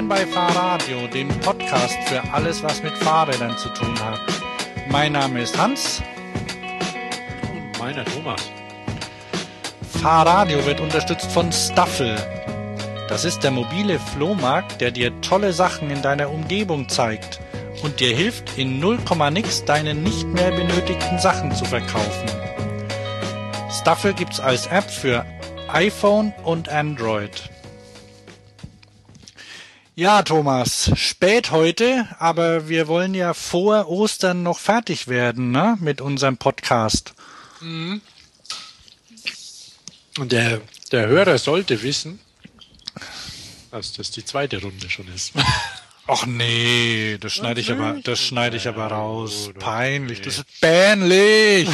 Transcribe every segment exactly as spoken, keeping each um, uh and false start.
Willkommen bei Fahrradio, dem Podcast für alles, was mit Fahrrädern zu tun hat. Mein Name ist Hans. Und meiner Thomas. Fahrradio wird unterstützt von Staffel. Das ist der mobile Flohmarkt, der dir tolle Sachen in deiner Umgebung zeigt und dir hilft, in null Komma nix deine nicht mehr benötigten Sachen zu verkaufen. Staffel gibt's als App für iPhone und Android. Ja, Thomas, spät heute, aber wir wollen ja vor Ostern noch fertig werden, ne, mit unserem Podcast. Mhm. Und der, der Hörer sollte wissen, dass das die zweite Runde schon ist. Ach nee, das schneide ich aber, das schneide ich aber raus. Peinlich, das ist peinlich.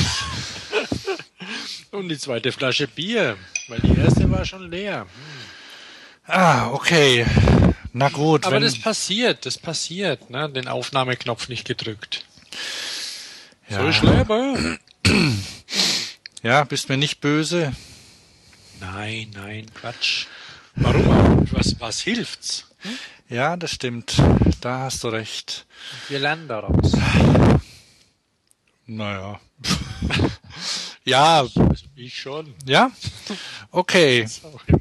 Und die zweite Flasche Bier, weil die erste war schon leer. Hm. Ah, okay. Na gut. Aber wenn das passiert, das passiert, ne? Den Aufnahmeknopf nicht gedrückt. Ja. So schlimm. Ja, bist mir nicht böse? Nein, nein, Quatsch. Warum? Was, was hilft's? Hm? Ja, das stimmt. Da hast du recht. Wir lernen daraus. Naja. Ja. Ich schon. Ja? Okay. Das auch immer.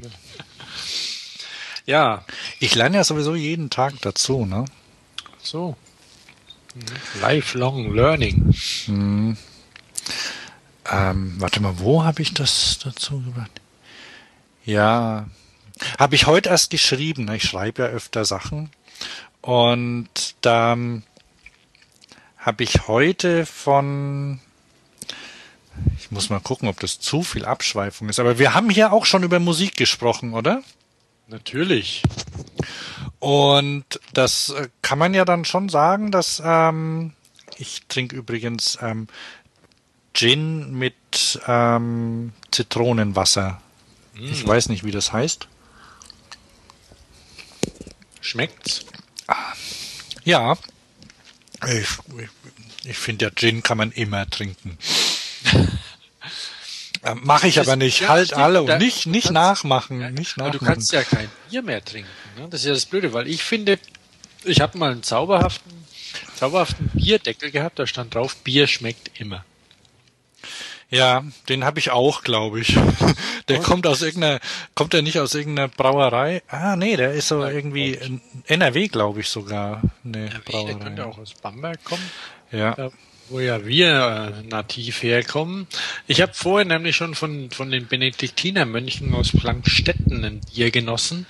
Ja. Ich lerne ja sowieso jeden Tag dazu, ne? So. Lifelong Learning. Hm. Ähm, warte mal, wo habe ich das dazu gemacht? Ja, habe ich heute erst geschrieben. Ne? Ich schreibe ja öfter Sachen. Und da habe ich heute von... Ich muss mal gucken, ob das zu viel Abschweifung ist. Aber wir haben hier auch schon über Musik gesprochen, oder? Natürlich. Und das äh, kann man ja dann schon sagen, dass ähm, ich trinke übrigens ähm, Gin mit ähm, Zitronenwasser. Mm. Ich weiß nicht, wie das heißt. Schmeckt's? Ah, ja. Ich, ich, ich finde ja, Gin kann man immer trinken. äh, Mache ich aber nicht. Ja, halt alle und nicht, nicht kannst, nachmachen. Ja, nicht aber nachmachen. Du kannst ja kein Bier mehr trinken. Ne? Das ist ja das Blöde, weil ich finde, ich habe mal einen zauberhaften, zauberhaften Bierdeckel gehabt, da stand drauf, Bier schmeckt immer. Ja, den habe ich auch, glaube ich. Der oh. kommt aus irgendeiner, kommt der nicht aus irgendeiner Brauerei? Ah, nee, der ist so ja, irgendwie in N R W, glaube ich sogar. Eine N R W, Brauerei. Der könnte auch aus Bamberg kommen. Ja. Da, wo ja wir äh, nativ herkommen. Ich habe vorher nämlich schon von von den Benediktinermönchen aus Plankstetten ein Bier genossen.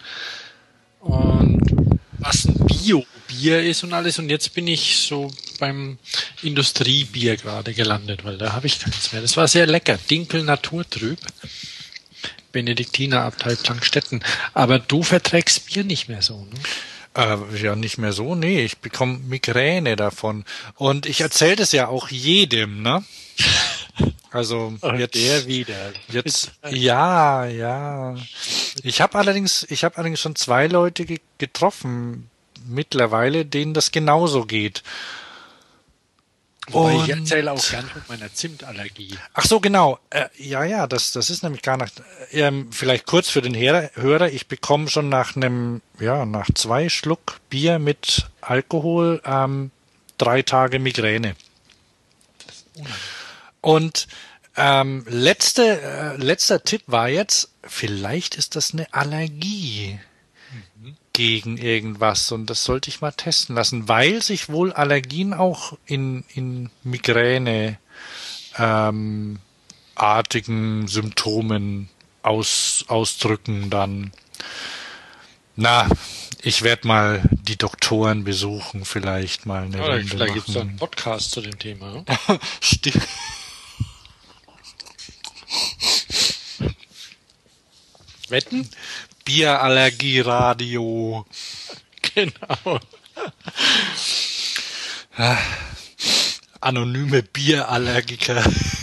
Und was ein Bio-Bier ist und alles. Und jetzt bin ich so beim Industriebier gerade gelandet, weil da habe ich keins mehr. Das war sehr lecker. Dinkel Naturtrüb. Benediktiner Abtei Plankstetten. Aber du verträgst Bier nicht mehr so, ne? Äh, ja, nicht mehr so. Nee, ich bekomme Migräne davon. Und ich erzähle das ja auch jedem, ne? Also jetzt, der wieder. Jetzt, ja, ja. Ich habe allerdings, ich habe allerdings schon zwei Leute ge- getroffen mittlerweile, denen das genauso geht. Wobei ich erzähle auch gern von meiner Zimtallergie. Ach so, genau. Äh, ja, ja, das, das ist nämlich gar nach, ähm, vielleicht kurz für den Hörer, Hörer, ich bekomme schon nach einem, ja, nach zwei Schluck Bier mit Alkohol ähm, drei Tage Migräne. Das ist unangenehm. Und ähm, letzte, äh, letzter Tipp war jetzt, vielleicht ist das eine Allergie mhm. gegen irgendwas und das sollte ich mal testen lassen, weil sich wohl Allergien auch in, in Migräne ähm, artigen Symptomen aus, ausdrücken dann. Na, ich werde mal die Doktoren besuchen, vielleicht mal eine ja, Runde vielleicht machen. gibt es einen Podcast zu dem Thema. Ne? Stimmt. Wetten? Bierallergie-Radio. Genau. Anonyme Bierallergiker.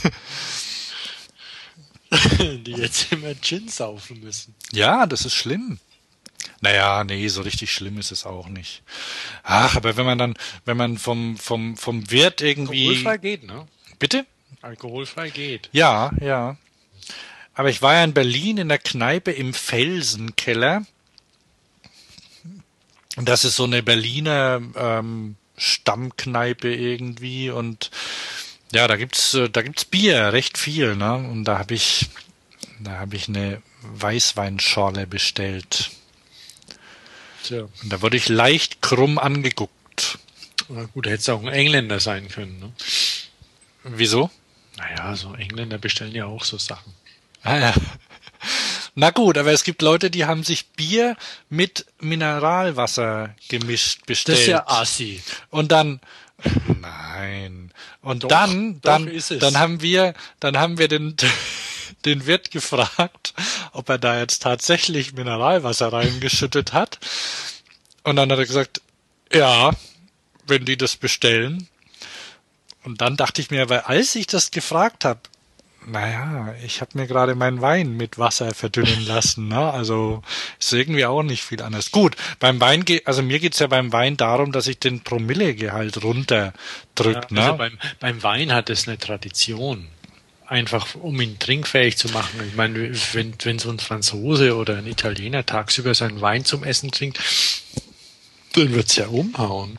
Die jetzt immer Gin saufen müssen. Ja, das ist schlimm. Naja, nee, so richtig schlimm ist es auch nicht. Ach, aber wenn man dann, wenn man vom, vom, vom Wirt irgendwie... Alkoholfrei geht, ne? Bitte? Alkoholfrei geht. Ja, ja. Aber ich war ja in Berlin in der Kneipe im Felsenkeller. Und das ist so eine Berliner ähm, Stammkneipe irgendwie und ja, da gibt's äh, da gibt's Bier, recht viel, ne? Und da habe ich da habe ich eine Weißweinschorle bestellt. Tja. Und da wurde ich leicht krumm angeguckt. Na gut, hätte es auch ein Engländer sein können. Ne? Wieso? Naja, so Engländer bestellen ja auch so Sachen. Ah ja. Na gut, aber es gibt Leute, die haben sich Bier mit Mineralwasser gemischt bestellt. Das ist ja assi. Und dann nein. Und Doch, dann doch dann ist es. dann haben wir dann haben wir den den Wirt gefragt, ob er da jetzt tatsächlich Mineralwasser reingeschüttet hat. Und dann hat er gesagt, ja, wenn die das bestellen. Und dann dachte ich mir, weil als ich das gefragt habe, naja, ich habe mir gerade meinen Wein mit Wasser verdünnen lassen, ne? Also ist irgendwie auch nicht viel anders. Gut, beim Wein geht, also mir geht's ja beim Wein darum, dass ich den Promillegehalt runterdrück, Ja, ne? also beim, beim Wein hat es eine Tradition. Einfach, um ihn trinkfähig zu machen. Ich meine, wenn, wenn so ein Franzose oder ein Italiener tagsüber seinen Wein zum Essen trinkt, dann wird's ja umhauen.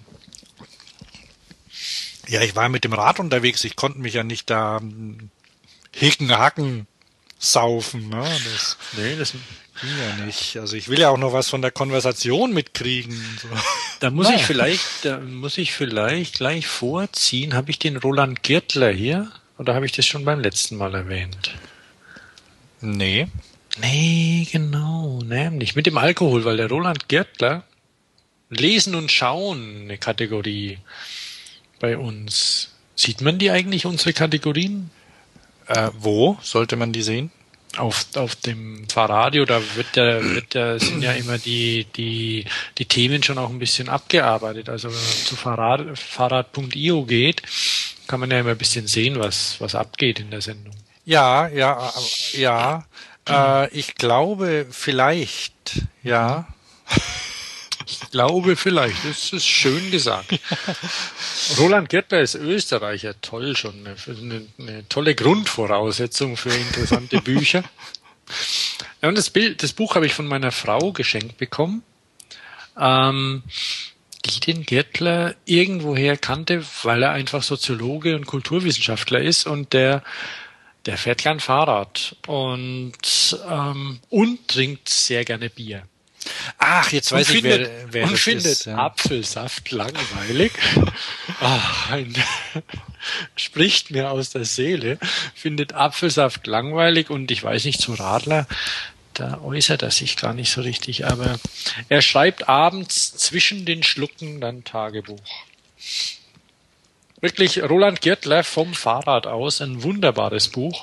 Ja, ich war mit dem Rad unterwegs, ich konnte mich ja nicht da hm, hicken, hacken, saufen, ne? Das Nee, das, ging ja nicht. Also ich will ja auch noch was von der Konversation mitkriegen. und So. da muss Naja. ich vielleicht, da muss ich vielleicht gleich vorziehen. Habe ich den Roland Girtler hier? Oder habe ich das schon beim letzten Mal erwähnt? Nee. Nee, genau, nämlich mit dem Alkohol, weil der Roland Girtler Lesen und Schauen eine Kategorie bei uns. Sieht man die eigentlich, unsere Kategorien? Äh, wo sollte man die sehen? Auf, auf dem Fahrradio, da wird der, wird der, sind ja immer die, die, die Themen schon auch ein bisschen abgearbeitet. Also wenn man zu Fahrrad, Fahrrad punkt io geht, kann man ja immer ein bisschen sehen, was, was abgeht in der Sendung. Ja, ja, äh, ja. Äh, ich glaube vielleicht, ja. Ich glaube vielleicht, das ist schön gesagt. Roland Girtler ist Österreicher, toll schon, eine, eine tolle Grundvoraussetzung für interessante Bücher. Ja, und das Bild, das Buch habe ich von meiner Frau geschenkt bekommen, ähm, die den Girtler irgendwoher kannte, weil er einfach Soziologe und Kulturwissenschaftler ist und der der fährt gern Fahrrad und ähm, und trinkt sehr gerne Bier. Ach, jetzt weiß und ich, findet, wer, wer und das findet ist. Ja. Apfelsaft langweilig. Ach, ein, spricht mir aus der Seele. Findet Apfelsaft langweilig und ich weiß nicht, zum Radler, da äußert er sich gar nicht so richtig, aber er schreibt abends zwischen den Schlucken dann Tagebuch. Wirklich, Roland Girtler vom Fahrrad aus, ein wunderbares Buch.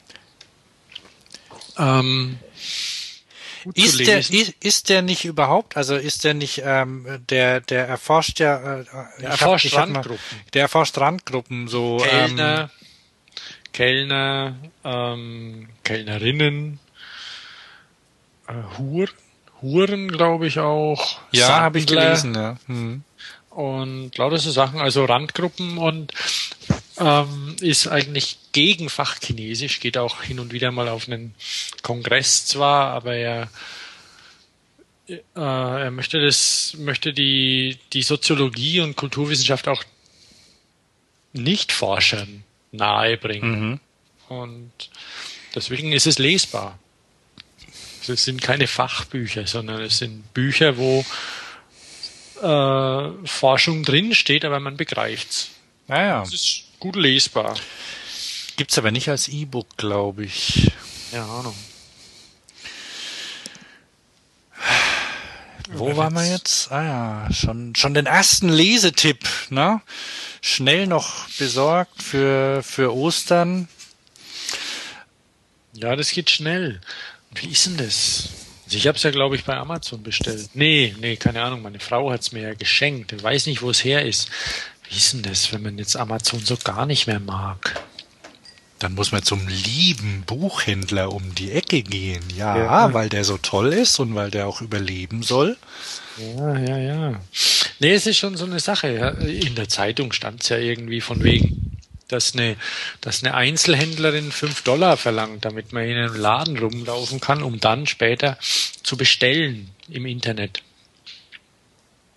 Ähm, Ist der, ist, ist der nicht überhaupt, also ist der nicht, ähm, der, der erforscht ja, äh, der erforscht hab, hab mal, Randgruppen. Der erforscht Randgruppen, so, Kellner, ähm, Kellner, ähm, Kellnerinnen, äh, Hur, Huren, glaube ich auch. ja, habe ich Sandler gelesen, ja. Hm. Und lauter so Sachen, also Randgruppen und ähm, ist eigentlich gegen Fachchinesisch, geht auch hin und wieder mal auf einen Kongress zwar, aber er äh, er möchte das, möchte die, die Soziologie und Kulturwissenschaft auch Nicht-Forschern nahebringen. Mhm. Und deswegen ist es lesbar. Also es sind keine Fachbücher, sondern es sind Bücher, wo äh, Forschung drin steht, aber man begreift's. Naja. Es ist gut lesbar. Gibt's aber nicht als E-Book, glaube ich. Keine Ahnung. Wo waren wir jetzt? Ah ja, schon, schon den ersten Lesetipp, ne? Schnell noch besorgt für, für Ostern. Ja, das geht schnell. Wie ist denn das? Also ich habe es ja, glaube ich, bei Amazon bestellt. Nee, nee, keine Ahnung. Meine Frau hat es mir ja geschenkt. Ich weiß nicht, wo es her ist. Wie ist denn das, wenn man jetzt Amazon so gar nicht mehr mag? Dann muss man zum lieben Buchhändler um die Ecke gehen. Ja, Ja. weil der so toll ist und weil der auch überleben soll. Ja, ja, ja. Nee, es ist schon so eine Sache. Ja. In der Zeitung stand es ja irgendwie von wegen, dass eine, dass eine Einzelhändlerin fünf Dollar verlangt, damit man in einem Laden rumlaufen kann, um dann später zu bestellen im Internet.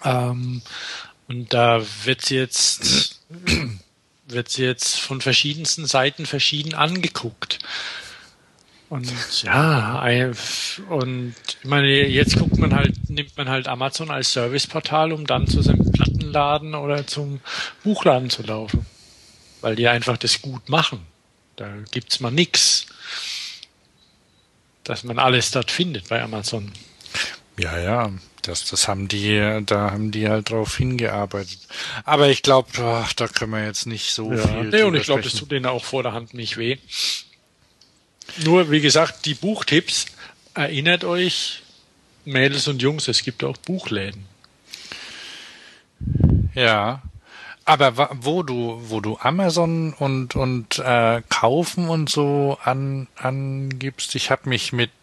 Ähm, und da wird sie jetzt wird sie jetzt von verschiedensten Seiten verschieden angeguckt. Und ja, ein- und ich meine, jetzt guckt man halt, nimmt man halt Amazon als Serviceportal, um dann zu seinem Plattenladen oder zum Buchladen zu laufen. Weil die einfach das gut machen. Da gibt's mal nix, dass man alles dort findet bei Amazon. Ja, ja, das, das haben die, da haben die halt drauf hingearbeitet. Aber ich glaube, da können wir jetzt nicht so Ja. viel Nee, und drüber ich glaube, das sprechen. tut denen auch vor der Hand nicht weh. Nur, wie gesagt, die Buchtipps, erinnert euch, Mädels und Jungs, es gibt auch Buchläden. Ja. Aber wa- wo du, wo du Amazon und und äh, kaufen und so an angibst, ich habe mich mit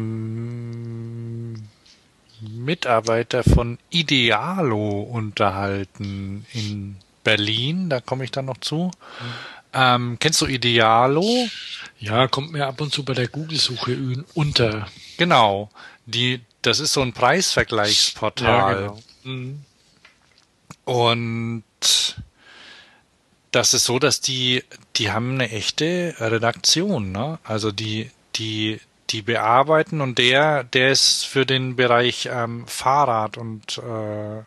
einem Mitarbeiter von Idealo unterhalten in Berlin, da komme ich dann noch zu. Ähm, kennst du Idealo? Ja, kommt mir ab und zu bei der Google-Suche ün- unter. Genau. Die, das ist so ein Preisvergleichsportal. Ja, genau. Mhm. Und das ist so, dass die, die haben eine echte Redaktion, ne? Also die, die, die bearbeiten und der, der ist für den Bereich ähm, Fahrrad und äh,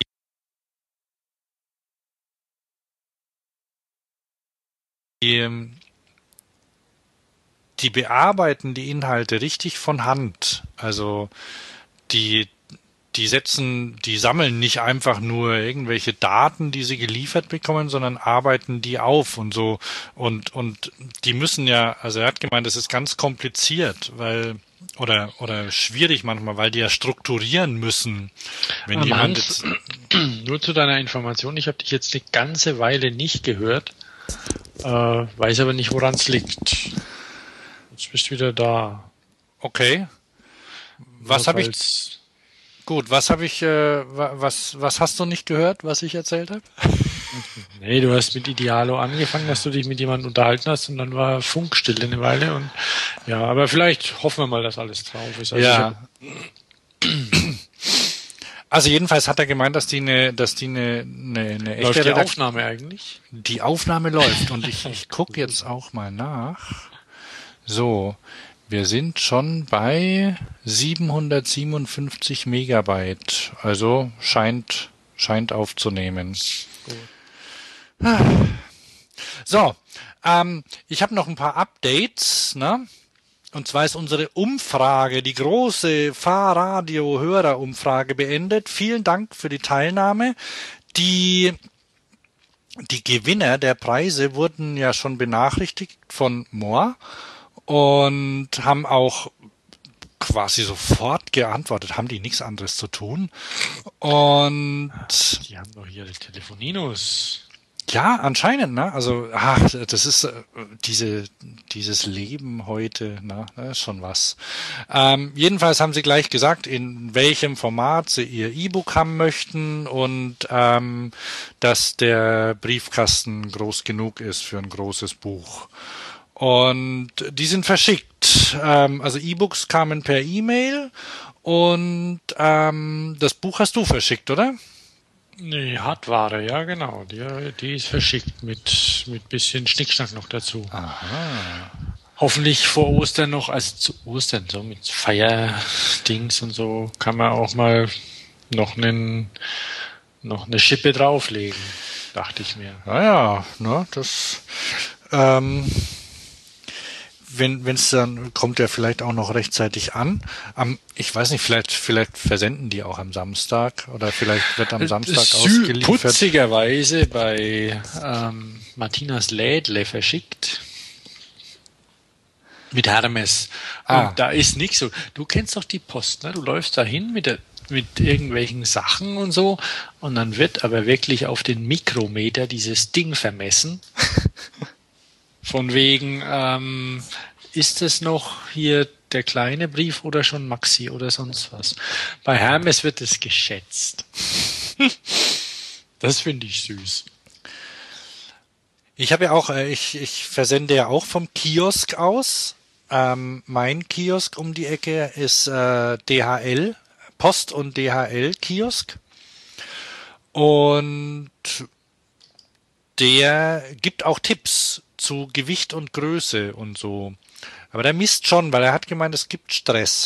die, die bearbeiten die Inhalte richtig von Hand. Also die, die setzen, die sammeln nicht einfach nur irgendwelche Daten, die sie geliefert bekommen, sondern arbeiten die auf und so. Und, und die müssen ja, also er hat gemeint, das ist ganz kompliziert, weil, oder, oder schwierig manchmal, weil die ja strukturieren müssen. Wenn Ähm, jemand Hans, jetzt, nur zu deiner Information, ich habe dich jetzt eine ganze Weile nicht gehört, äh, weiß aber nicht, woran es liegt. Jetzt bist du wieder da. okay, was Nur habe ich, falls- gut, was habe ich, äh, wa- was, was hast du nicht gehört, was ich erzählt habe? Nee, du hast mit Idealo angefangen, dass du dich mit jemandem unterhalten hast und dann war Funkstille eine Weile und ja, aber vielleicht hoffen wir mal, dass alles drauf ist. Also Ja. Also jedenfalls hat er gemeint, dass die eine, dass die eine, eine, eine ich, läuft echte die Redakt- Aufnahme eigentlich? Die Aufnahme läuft und ich, ich gucke jetzt auch mal nach. So, wir sind schon bei siebenhundertsiebenundfünfzig Megabyte. Also scheint, scheint aufzunehmen. Gut. So, ähm, ich habe noch ein paar Updates, ne? Und zwar ist unsere Umfrage, die große Fahrradio-Hörer-Umfrage beendet. Vielen Dank für die Teilnahme. Die, die Gewinner der Preise wurden ja schon benachrichtigt von Moore und haben auch quasi sofort geantwortet. Haben die nichts anderes zu tun? Und Die haben doch hier Telefoninos. ja, anscheinend, ne? Also, ach, das ist äh, diese, dieses Leben heute, ne? Das ist schon was. Ähm, jedenfalls haben sie gleich gesagt, in welchem Format sie ihr E-Book haben möchten und ähm, dass der Briefkasten groß genug ist für ein großes Buch. Und die sind verschickt. Ähm, also E-Books kamen per E-Mail und ähm, das Buch hast du verschickt, oder? Nee, Hardware, ja genau. Die, die ist verschickt mit, mit bisschen Schnickschnack noch dazu. Aha. Hoffentlich vor Ostern noch, also zu Ostern, so mit Feierdings und so, kann man auch mal noch einen, noch eine Schippe drauflegen, dachte ich mir. Naja, ne, das, ähm, wenn es dann kommt ja vielleicht auch noch rechtzeitig an. Am, ich weiß nicht, vielleicht vielleicht versenden die auch am Samstag oder vielleicht wird am Samstag Sü- ausgeliefert. Putzigerweise bei ähm, Martinas Lädle verschickt. Mit Hermes. Und Ah. da ist nichts so. Du kennst doch die Post, ne? Du läufst dahin mit der, mit irgendwelchen Sachen und so und dann wird aber wirklich auf den Mikrometer dieses Ding vermessen. Von wegen, ähm, ist es noch hier der kleine Brief oder schon Maxi oder sonst was? Bei Hermes wird es geschätzt. Das finde ich süß. Ich habe ja auch, äh, ich, ich versende ja auch vom Kiosk aus. Ähm, mein Kiosk um die Ecke ist äh, D H L, Post- und D H L-Kiosk. Und der gibt auch Tipps zu Gewicht und Größe und so. Aber der misst schon, weil er hat gemeint, es gibt Stress.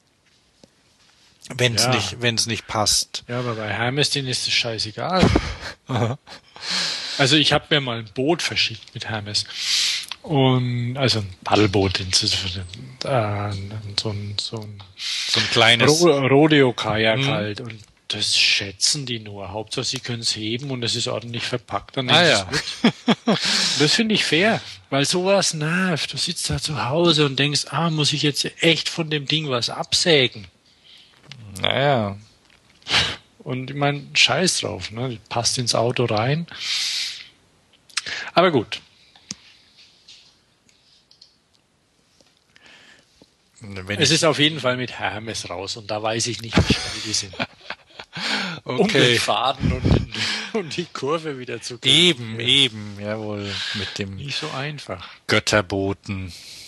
Wenn es Ja. nicht, wenn es nicht passt. Ja, aber bei Hermes, denen ist es scheißegal. Also ich habe mir mal ein Boot verschickt mit Hermes. Und also ein Paddelboot, äh, so ein, so ein, So ein kleines. Ro Rodeo-Kajak Mhm. halt. Und das schätzen die nur. Hauptsache sie können es heben und es ist ordentlich verpackt. Dann Ah, nehmen sie ja. es mit. Das finde ich fair, weil sowas nervt. Du sitzt da zu Hause und denkst, ah, muss ich jetzt echt von dem Ding was absägen? Naja. Und ich meine, scheiß drauf, ne? Passt ins Auto rein. Aber gut. Wenn Es ich, ist auf jeden Fall mit Hermes raus und da weiß ich nicht, wie schnell die sind. Um den okay. Faden und, und die Kurve wieder zu kriegen. Eben, eben, jawohl, mit dem Nicht so einfach. Götterboten.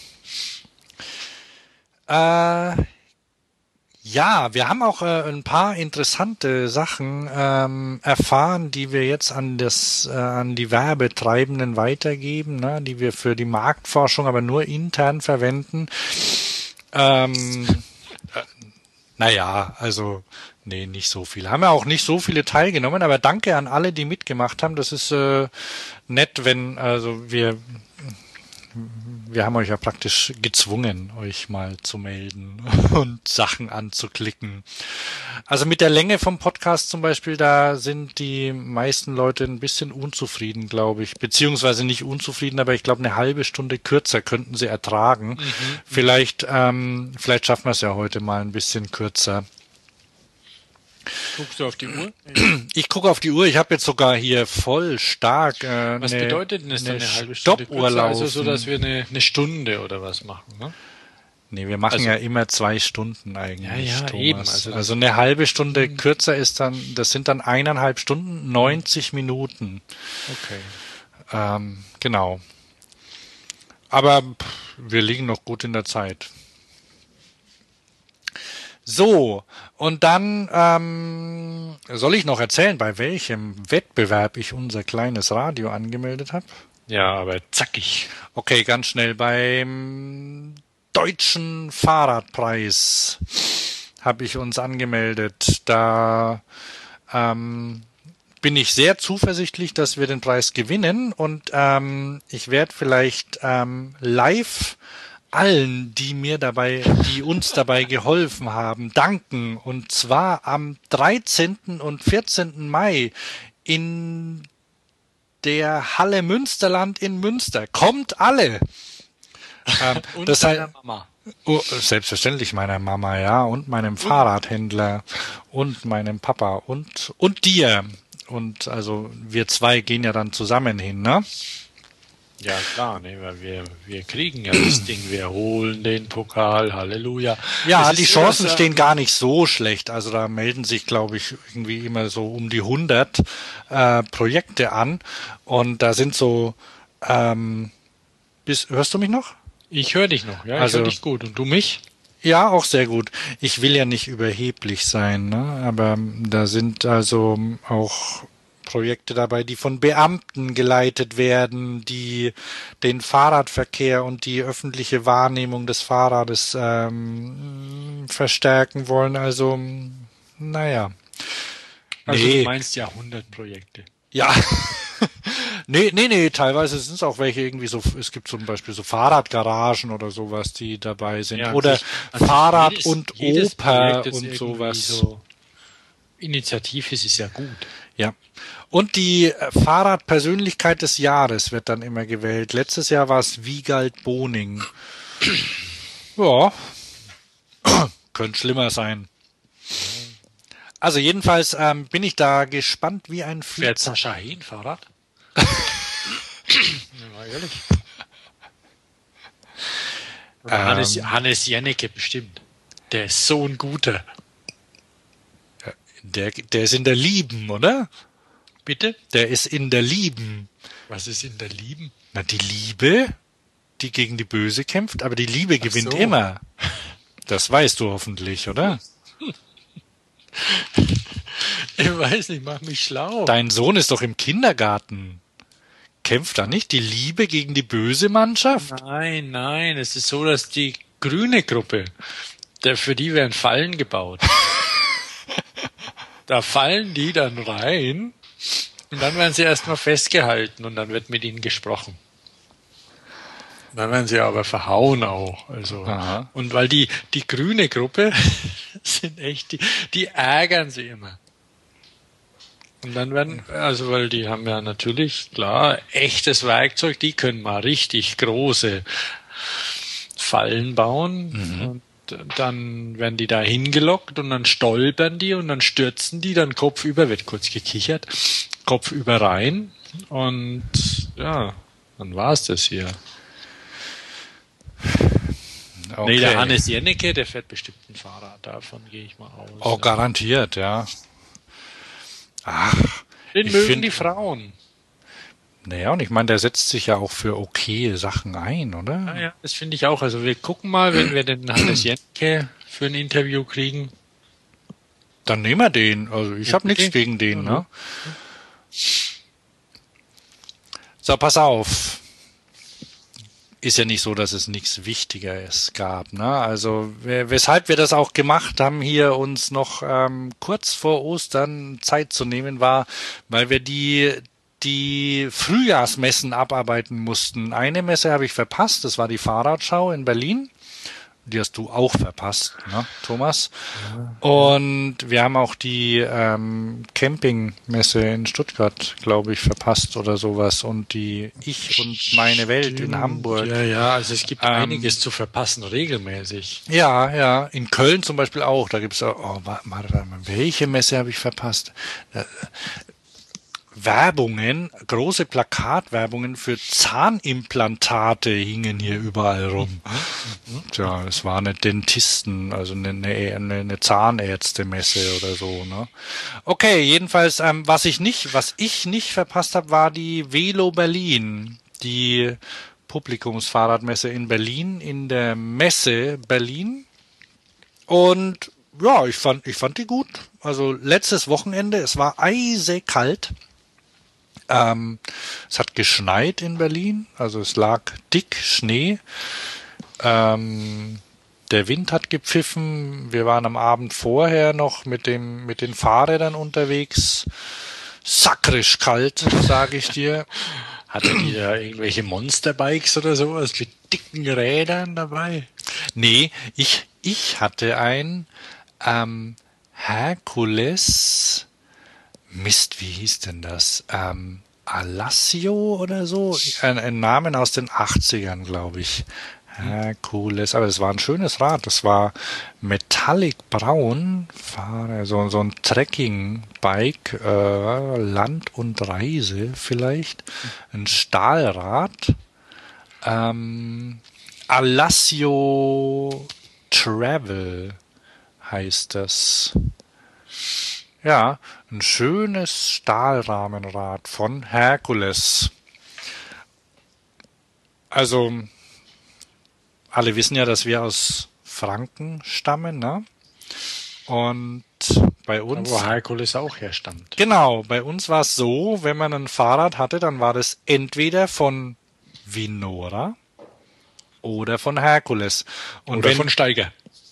Äh, ja, wir haben auch äh, ein paar interessante Sachen ähm, erfahren, die wir jetzt an das äh, an die Werbetreibenden weitergeben, ne, die wir für die Marktforschung aber nur intern verwenden. Ähm, äh, naja, also nee, nicht so viele. Haben ja auch nicht so viele teilgenommen, aber danke an alle, die mitgemacht haben. Das ist äh, nett, wenn, also wir wir haben euch ja praktisch gezwungen, euch mal zu melden und Sachen anzuklicken. Also mit der Länge vom Podcast zum Beispiel, da sind die meisten Leute ein bisschen unzufrieden, glaube ich. Beziehungsweise nicht unzufrieden, aber ich glaube, eine halbe Stunde kürzer könnten sie ertragen. Mhm. Vielleicht, ähm, vielleicht schaffen wir es ja heute mal ein bisschen kürzer. Guckst du auf die Uhr? Ich gucke auf die Uhr. Ich habe jetzt sogar hier voll stark äh, Was eine, bedeutet denn das dann eine eine halbe Stunde? Stoppuhr laufen. Also so, dass wir eine, eine Stunde oder was machen, ne? Nee, wir machen Also- ja immer zwei Stunden eigentlich, Ja, ja, Thomas. eben. Also Also, das- eine halbe Stunde kürzer ist dann, das sind dann eineinhalb Stunden, neunzig Minuten. Okay. Ähm, genau. Aber pff, wir liegen noch gut in der Zeit. So, und dann ähm, soll ich noch erzählen, bei welchem Wettbewerb ich unser kleines Radio angemeldet habe? Ja, aber zackig. Okay, ganz schnell. Beim Deutschen Fahrradpreis habe ich uns angemeldet. Da ähm, bin ich sehr zuversichtlich, dass wir den Preis gewinnen. Und ähm, ich werde vielleicht ähm, live allen, die mir dabei, die uns dabei geholfen haben, danken. Und zwar am dreizehnten und vierzehnten Mai in der Halle Münsterland in Münster. Kommt alle! Ähm, Und das deiner heißt, Mama. oh, selbstverständlich meiner Mama, ja, und meinem Fahrradhändler und meinem Papa und und dir. Und also wir zwei gehen ja dann zusammen hin, ne? Ja, klar, ne, weil wir, wir kriegen ja das Ding, wir holen den Pokal, Halleluja. Ja, Es die ist so, Chancen dass, stehen ähm, gar nicht so schlecht. Also da melden sich, glaube ich, irgendwie immer so um die hundert äh, Projekte an. Und da sind so, ähm, bis, hörst du mich noch? Ich höre dich noch, ja, Also- ich höre dich gut. Und du mich? Ja, auch sehr gut. Ich will ja nicht überheblich sein, ne? Aber ähm, da sind also auch Projekte dabei, die von Beamten geleitet werden, die den Fahrradverkehr und die öffentliche Wahrnehmung des Fahrrades ähm, verstärken wollen. Also, naja. Also Nee. du meinst Jahrhundertprojekte. Ja. Nee, nee, nee, teilweise sind es auch welche irgendwie so, es gibt zum Beispiel so Fahrradgaragen oder sowas, die dabei sind. Ja, an oder sich- an sich Fahrrad jedes- und jedes Oper Projekt ist und irgendwie sowas. So Initiativ ist es ja gut. Ja. Und die äh, Fahrradpersönlichkeit des Jahres wird dann immer gewählt. Letztes Jahr war es Wiegald Boning. Ja. Könnte schlimmer sein. Also jedenfalls ähm, bin ich da gespannt wie ein Fährt Flitz. Sascha Hehn Fahrrad? Ja, mal ehrlich. Oder Ähm. Hannes, Hannes Jennecke bestimmt. Der ist so ein guter. Der, der ist in der Lieben, oder? Bitte? Der ist in der Lieben. Was ist in der Lieben? Na, die Liebe, die gegen die Böse kämpft, aber die Liebe gewinnt so. immer. Das weißt du hoffentlich, oder? Ich weiß nicht, mach mich schlau. Dein Sohn ist doch im Kindergarten. Kämpft da nicht die Liebe gegen die böse Mannschaft? Nein, nein, es ist so, dass die grüne Gruppe, der, für die werden Fallen gebaut. Da fallen die dann rein und dann werden sie erstmal festgehalten und dann wird mit ihnen gesprochen. Dann werden sie aber verhauen auch. Also. Aha. Und weil die, die grüne Gruppe sind echt, die, die ärgern sie immer. Und dann werden, also weil die haben ja natürlich, klar, echtes Werkzeug, die können mal richtig große Fallen bauen. Mhm. Und dann werden die da hingelockt und dann stolpern die und dann stürzen die dann kopfüber, wird kurz gekichert, kopfüber rein und ja, dann war's das hier. Okay. Nee, der Hannes Jennecke, der fährt bestimmt ein Fahrrad, davon gehe ich mal aus. Oh, garantiert, ja. Ach, Den ich mögen find- die Frauen. naja, und ich meine, der setzt sich ja auch für okay Sachen ein, oder? Ja, ja, das finde ich auch. Also wir gucken mal, wenn wir den Hannes Jennecke für ein Interview kriegen. Dann nehmen wir den. Also ich habe Okay. nichts gegen den, Mhm. ne? So, pass auf. Ist ja nicht so, dass es nichts Wichtigeres gab, ne? Also we- weshalb wir das auch gemacht haben, hier uns noch ähm, kurz vor Ostern Zeit zu nehmen, war, weil wir die die Frühjahrsmessen abarbeiten mussten. Eine Messe habe ich verpasst, das war die Fahrradschau in Berlin. Die hast du auch verpasst, ne, Thomas? Und wir haben auch die ähm, Campingmesse in Stuttgart, glaube ich, verpasst oder sowas. Und die Ich und meine Welt in Hamburg. Ja, ja, also es gibt Ähm, einiges zu verpassen, regelmäßig. Ja, ja. In Köln zum Beispiel auch. Da gibt's auch, oh, warte mal, warte mal, welche Messe habe ich verpasst? Äh, Werbungen, große Plakatwerbungen für Zahnimplantate hingen hier überall rum. Tja, es war eine Dentisten, also eine, eine, eine Zahnärztemesse oder so, ne? Okay, jedenfalls, ähm, was ich nicht, was ich nicht verpasst habe, war die Velo Berlin, die Publikumsfahrradmesse in Berlin, in der Messe Berlin. Und ja, ich fand, ich fand die gut. Also letztes Wochenende, es war eisekalt. Ähm, es hat geschneit in Berlin, also es lag dick Schnee. Ähm, der Wind hat gepfiffen. Wir waren am Abend vorher noch mit dem mit den Fahrrädern unterwegs. Sakrisch kalt, sage ich dir. Hatte die da irgendwelche Monsterbikes oder sowas mit dicken Rädern dabei? Nee, ich ich hatte ein ähm, Herkules. Mist, wie hieß denn das? Ähm, Alassio oder so? Ein, ein Namen aus den achtzigern, glaube ich. Herkules, aber es war ein schönes Rad. Das war metallic braun, Fahrer, so, so ein Trekking-Bike, äh, Land und Reise vielleicht. Ein Stahlrad. Ähm, Alassio Travel heißt das. Ja, ein schönes Stahlrahmenrad von Herkules. Also, alle wissen ja, dass wir aus Franken stammen, ne? Und bei uns... Wo Herkules auch herstammt. Genau, bei uns war es so, wenn man ein Fahrrad hatte, dann war das entweder von Vinora oder von Herkules. Und Oder wenn, von Steiger.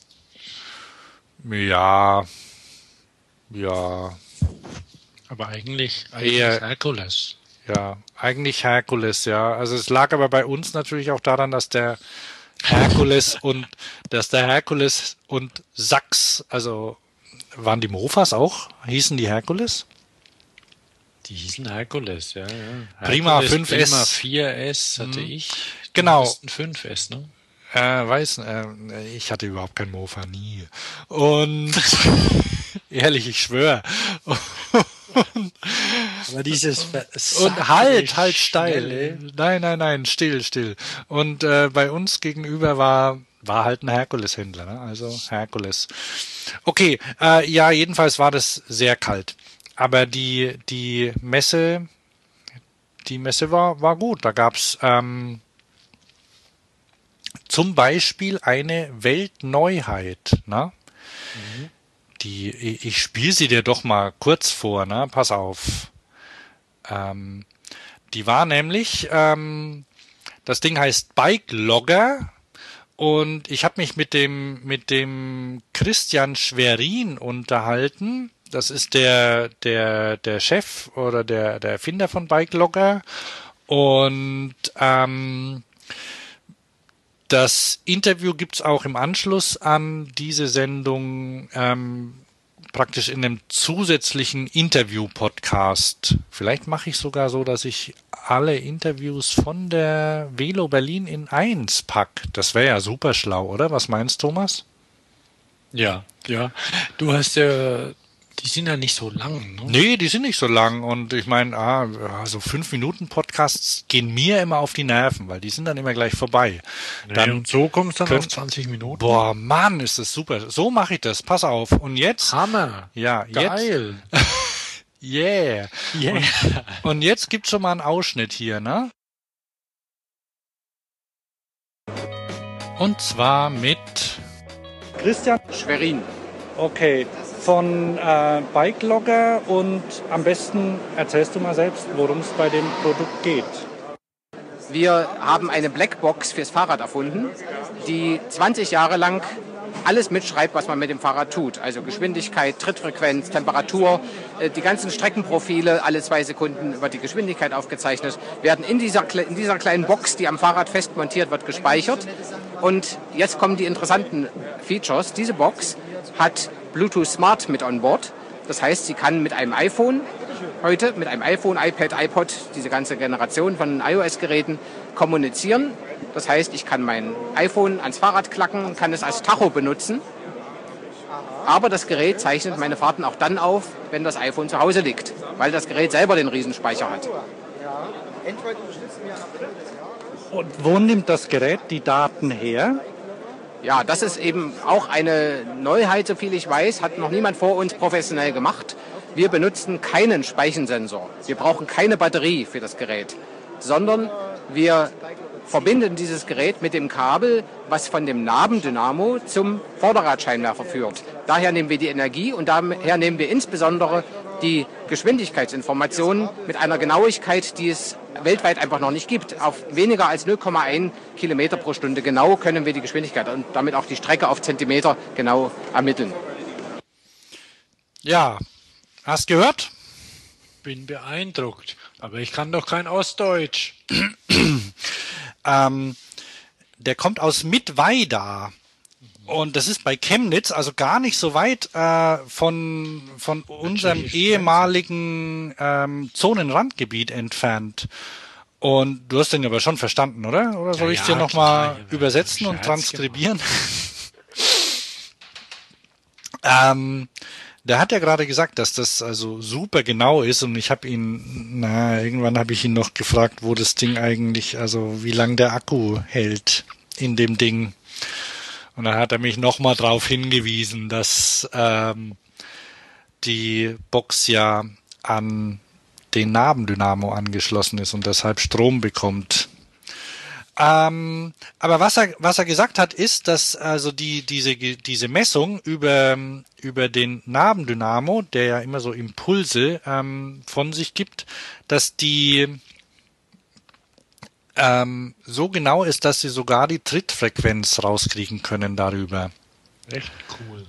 ja, ja, Aber eigentlich, eigentlich Eher- Herkules. ja, eigentlich Herkules, ja. Also es lag aber bei uns natürlich auch daran, dass der Herkules und dass der Herkules und Sachs, also waren die Mofas auch? Hießen die Herkules? Die hießen Herkules, ja, ja. Prima Herkules, fünf S. Prima vier S hatte ich. Genau. Du hattest ein fünf S, ne? Äh, weiß, äh, ich hatte überhaupt kein Mofa, nie. Und ehrlich, ich schwöre. Aber dieses Und halt, halt steil. Nein, nein, nein, still, still. Und äh, bei uns gegenüber war war halt ein Herkules-Händler, ne? Also Herkules. Okay, äh, ja, jedenfalls war das sehr kalt. Aber die die Messe, die Messe war war gut. Da gab's ähm, zum Beispiel eine Weltneuheit, ne? die, ich, ich spiele sie dir doch mal kurz vor, ne? Pass auf. Ähm, die war nämlich, ähm, das Ding heißt Bike Logger und ich habe mich mit dem mit dem Christian Schwerin unterhalten. Das ist der der der Chef oder der der Erfinder von Bike Logger und ähm, das Interview gibt's auch im Anschluss an diese Sendung ähm, praktisch in einem zusätzlichen Interview-Podcast. Vielleicht mache ich sogar so, dass ich alle Interviews von der Velo Berlin in eins pack. Das wäre ja super schlau, oder? Was meinst du, Thomas? Ja, ja. Du hast ja, die sind ja nicht so lang, ne? Nee, die sind nicht so lang. Und ich meine, ah, so fünf Minuten Podcasts gehen mir immer auf die Nerven, weil die sind dann immer gleich vorbei. Nee, Dann und so kommst du dann könnt- auf zwanzig Minuten. Boah, Mann, ist das super. So mache ich das. Pass auf. Und jetzt, Hammer. ja, jetzt, Geil. yeah. Yeah. Und jetzt gibt's schon mal einen Ausschnitt hier, ne? Und zwar mit Christian Schwerin. Okay, von äh, Bike Logger und am besten erzählst du mal selbst, worum es bei dem Produkt geht. Wir haben eine Blackbox fürs Fahrrad erfunden, die zwanzig Jahre lang alles mitschreibt, was man mit dem Fahrrad tut. Also Geschwindigkeit, Trittfrequenz, Temperatur, äh, die ganzen Streckenprofile, alle zwei Sekunden wird die Geschwindigkeit aufgezeichnet, werden in dieser, Kle- in dieser kleinen Box, die am Fahrrad fest montiert wird, gespeichert. Und jetzt kommen die interessanten Features. Diese Box hat Bluetooth Smart mit on board. Das heißt, sie kann mit einem iPhone heute, mit einem iPhone, iPad, iPod, diese ganze Generation von iOS-Geräten kommunizieren. Das heißt, ich kann mein iPhone ans Fahrrad klacken und kann es als Tacho benutzen. Aber das Gerät zeichnet meine Fahrten auch dann auf, wenn das iPhone zu Hause liegt, weil das Gerät selber den Riesenspeicher hat. Und wo nimmt das Gerät die Daten her? Ja, das ist eben auch eine Neuheit, so viel ich weiß, hat noch niemand vor uns professionell gemacht. Wir benutzen keinen Speichensensor. Wir brauchen keine Batterie für das Gerät, sondern wir verbinden dieses Gerät mit dem Kabel, was von dem Nabendynamo zum Vorderradscheinwerfer führt. Daher nehmen wir die Energie und daher nehmen wir insbesondere die Geschwindigkeitsinformationen mit einer Genauigkeit, die es weltweit einfach noch nicht gibt. Auf weniger als null Komma eins Kilometer pro Stunde genau können wir die Geschwindigkeit und damit auch die Strecke auf Zentimeter genau ermitteln. Ja, hast gehört? Bin beeindruckt. Aber ich kann doch kein Ostdeutsch. Ähm, der kommt aus Mittweida. Und das ist bei Chemnitz, also gar nicht so weit äh, von, von unserem Natürlich, ehemaligen ähm, Zonenrandgebiet entfernt. Und du hast den aber schon verstanden, oder? Oder soll Ja, ich ja, dir nochmal klar, ja, übersetzen und Scherz transkribieren? ähm, der hat ja gerade gesagt, dass das also super genau ist und ich habe ihn, na, irgendwann habe ich ihn noch gefragt, wo das Ding eigentlich, also wie lang der Akku hält in dem Ding. Und dann hat er mich nochmal darauf hingewiesen, dass ähm, die Box ja an den Nabendynamo angeschlossen ist und deshalb Strom bekommt. Ähm, aber was er was er gesagt hat, ist, dass also die diese diese Messung über über den Nabendynamo, der ja immer so Impulse ähm, von sich gibt, dass die ähm, so genau ist, dass sie sogar die Trittfrequenz rauskriegen können darüber. Echt cool.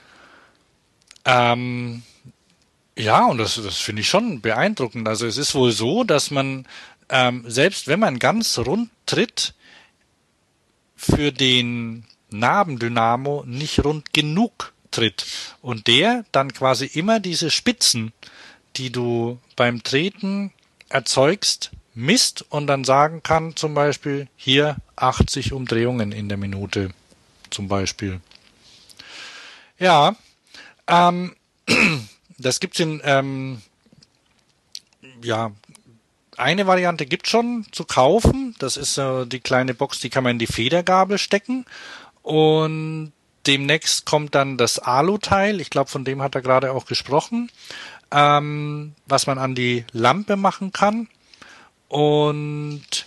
Ähm, ja, und das, das finde ich schon beeindruckend. Also es ist wohl so, dass man, ähm, selbst wenn man ganz rund tritt, für den Nabendynamo nicht rund genug tritt. Und der dann quasi immer diese Spitzen, die du beim Treten erzeugst, misst und dann sagen kann, zum Beispiel, hier achtzig Umdrehungen in der Minute, zum Beispiel. Ja, ähm, das gibt's in, ähm, ja, eine Variante gibt's schon zu kaufen. Das ist äh, die kleine Box, die kann man in die Federgabel stecken. Und demnächst kommt dann das Aluteil. Ich glaube, von dem hat er gerade auch gesprochen, ähm, was man an die Lampe machen kann. Und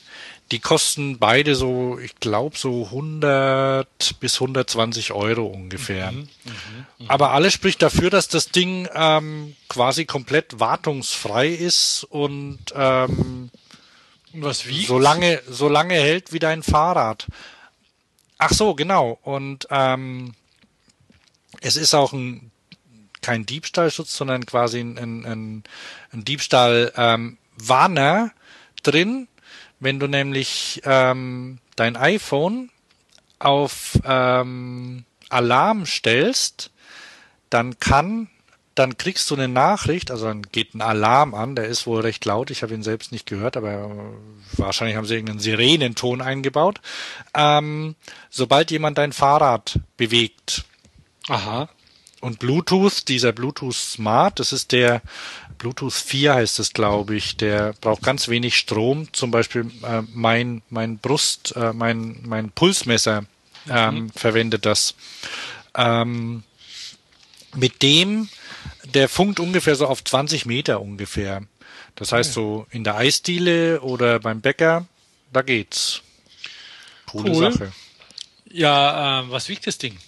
Die kosten beide so, ich glaube, so hundert bis hundertzwanzig Euro ungefähr. Mhm, mh, mh. Aber alles spricht dafür, dass das Ding ähm, quasi komplett wartungsfrei ist und ähm, was wiegt? so lange, so lange hält wie dein Fahrrad. Ach so, genau. Und ähm, es ist auch ein kein Diebstahlschutz, sondern quasi ein, ein, ein Diebstahl-Warner ähm, drin. Wenn du nämlich ähm, dein iPhone auf ähm, Alarm stellst, dann kann, dann kriegst du eine Nachricht, also dann geht ein Alarm an, der ist wohl recht laut, ich habe ihn selbst nicht gehört, aber wahrscheinlich haben sie irgendeinen Sirenenton eingebaut. Ähm, sobald jemand dein Fahrrad bewegt. Aha. Und Bluetooth, dieser Bluetooth Smart, das ist der Bluetooth vier heißt es, glaube ich, der braucht ganz wenig Strom. Zum Beispiel äh, mein mein Brust, äh, mein mein Pulsmesser ähm, mhm. verwendet das. Ähm, mit dem, der funkt ungefähr so auf zwanzig Meter ungefähr. Das heißt, so in der Eisdiele oder beim Bäcker, da geht's. Coole cool. Sache. Ja, äh, was wiegt das Ding?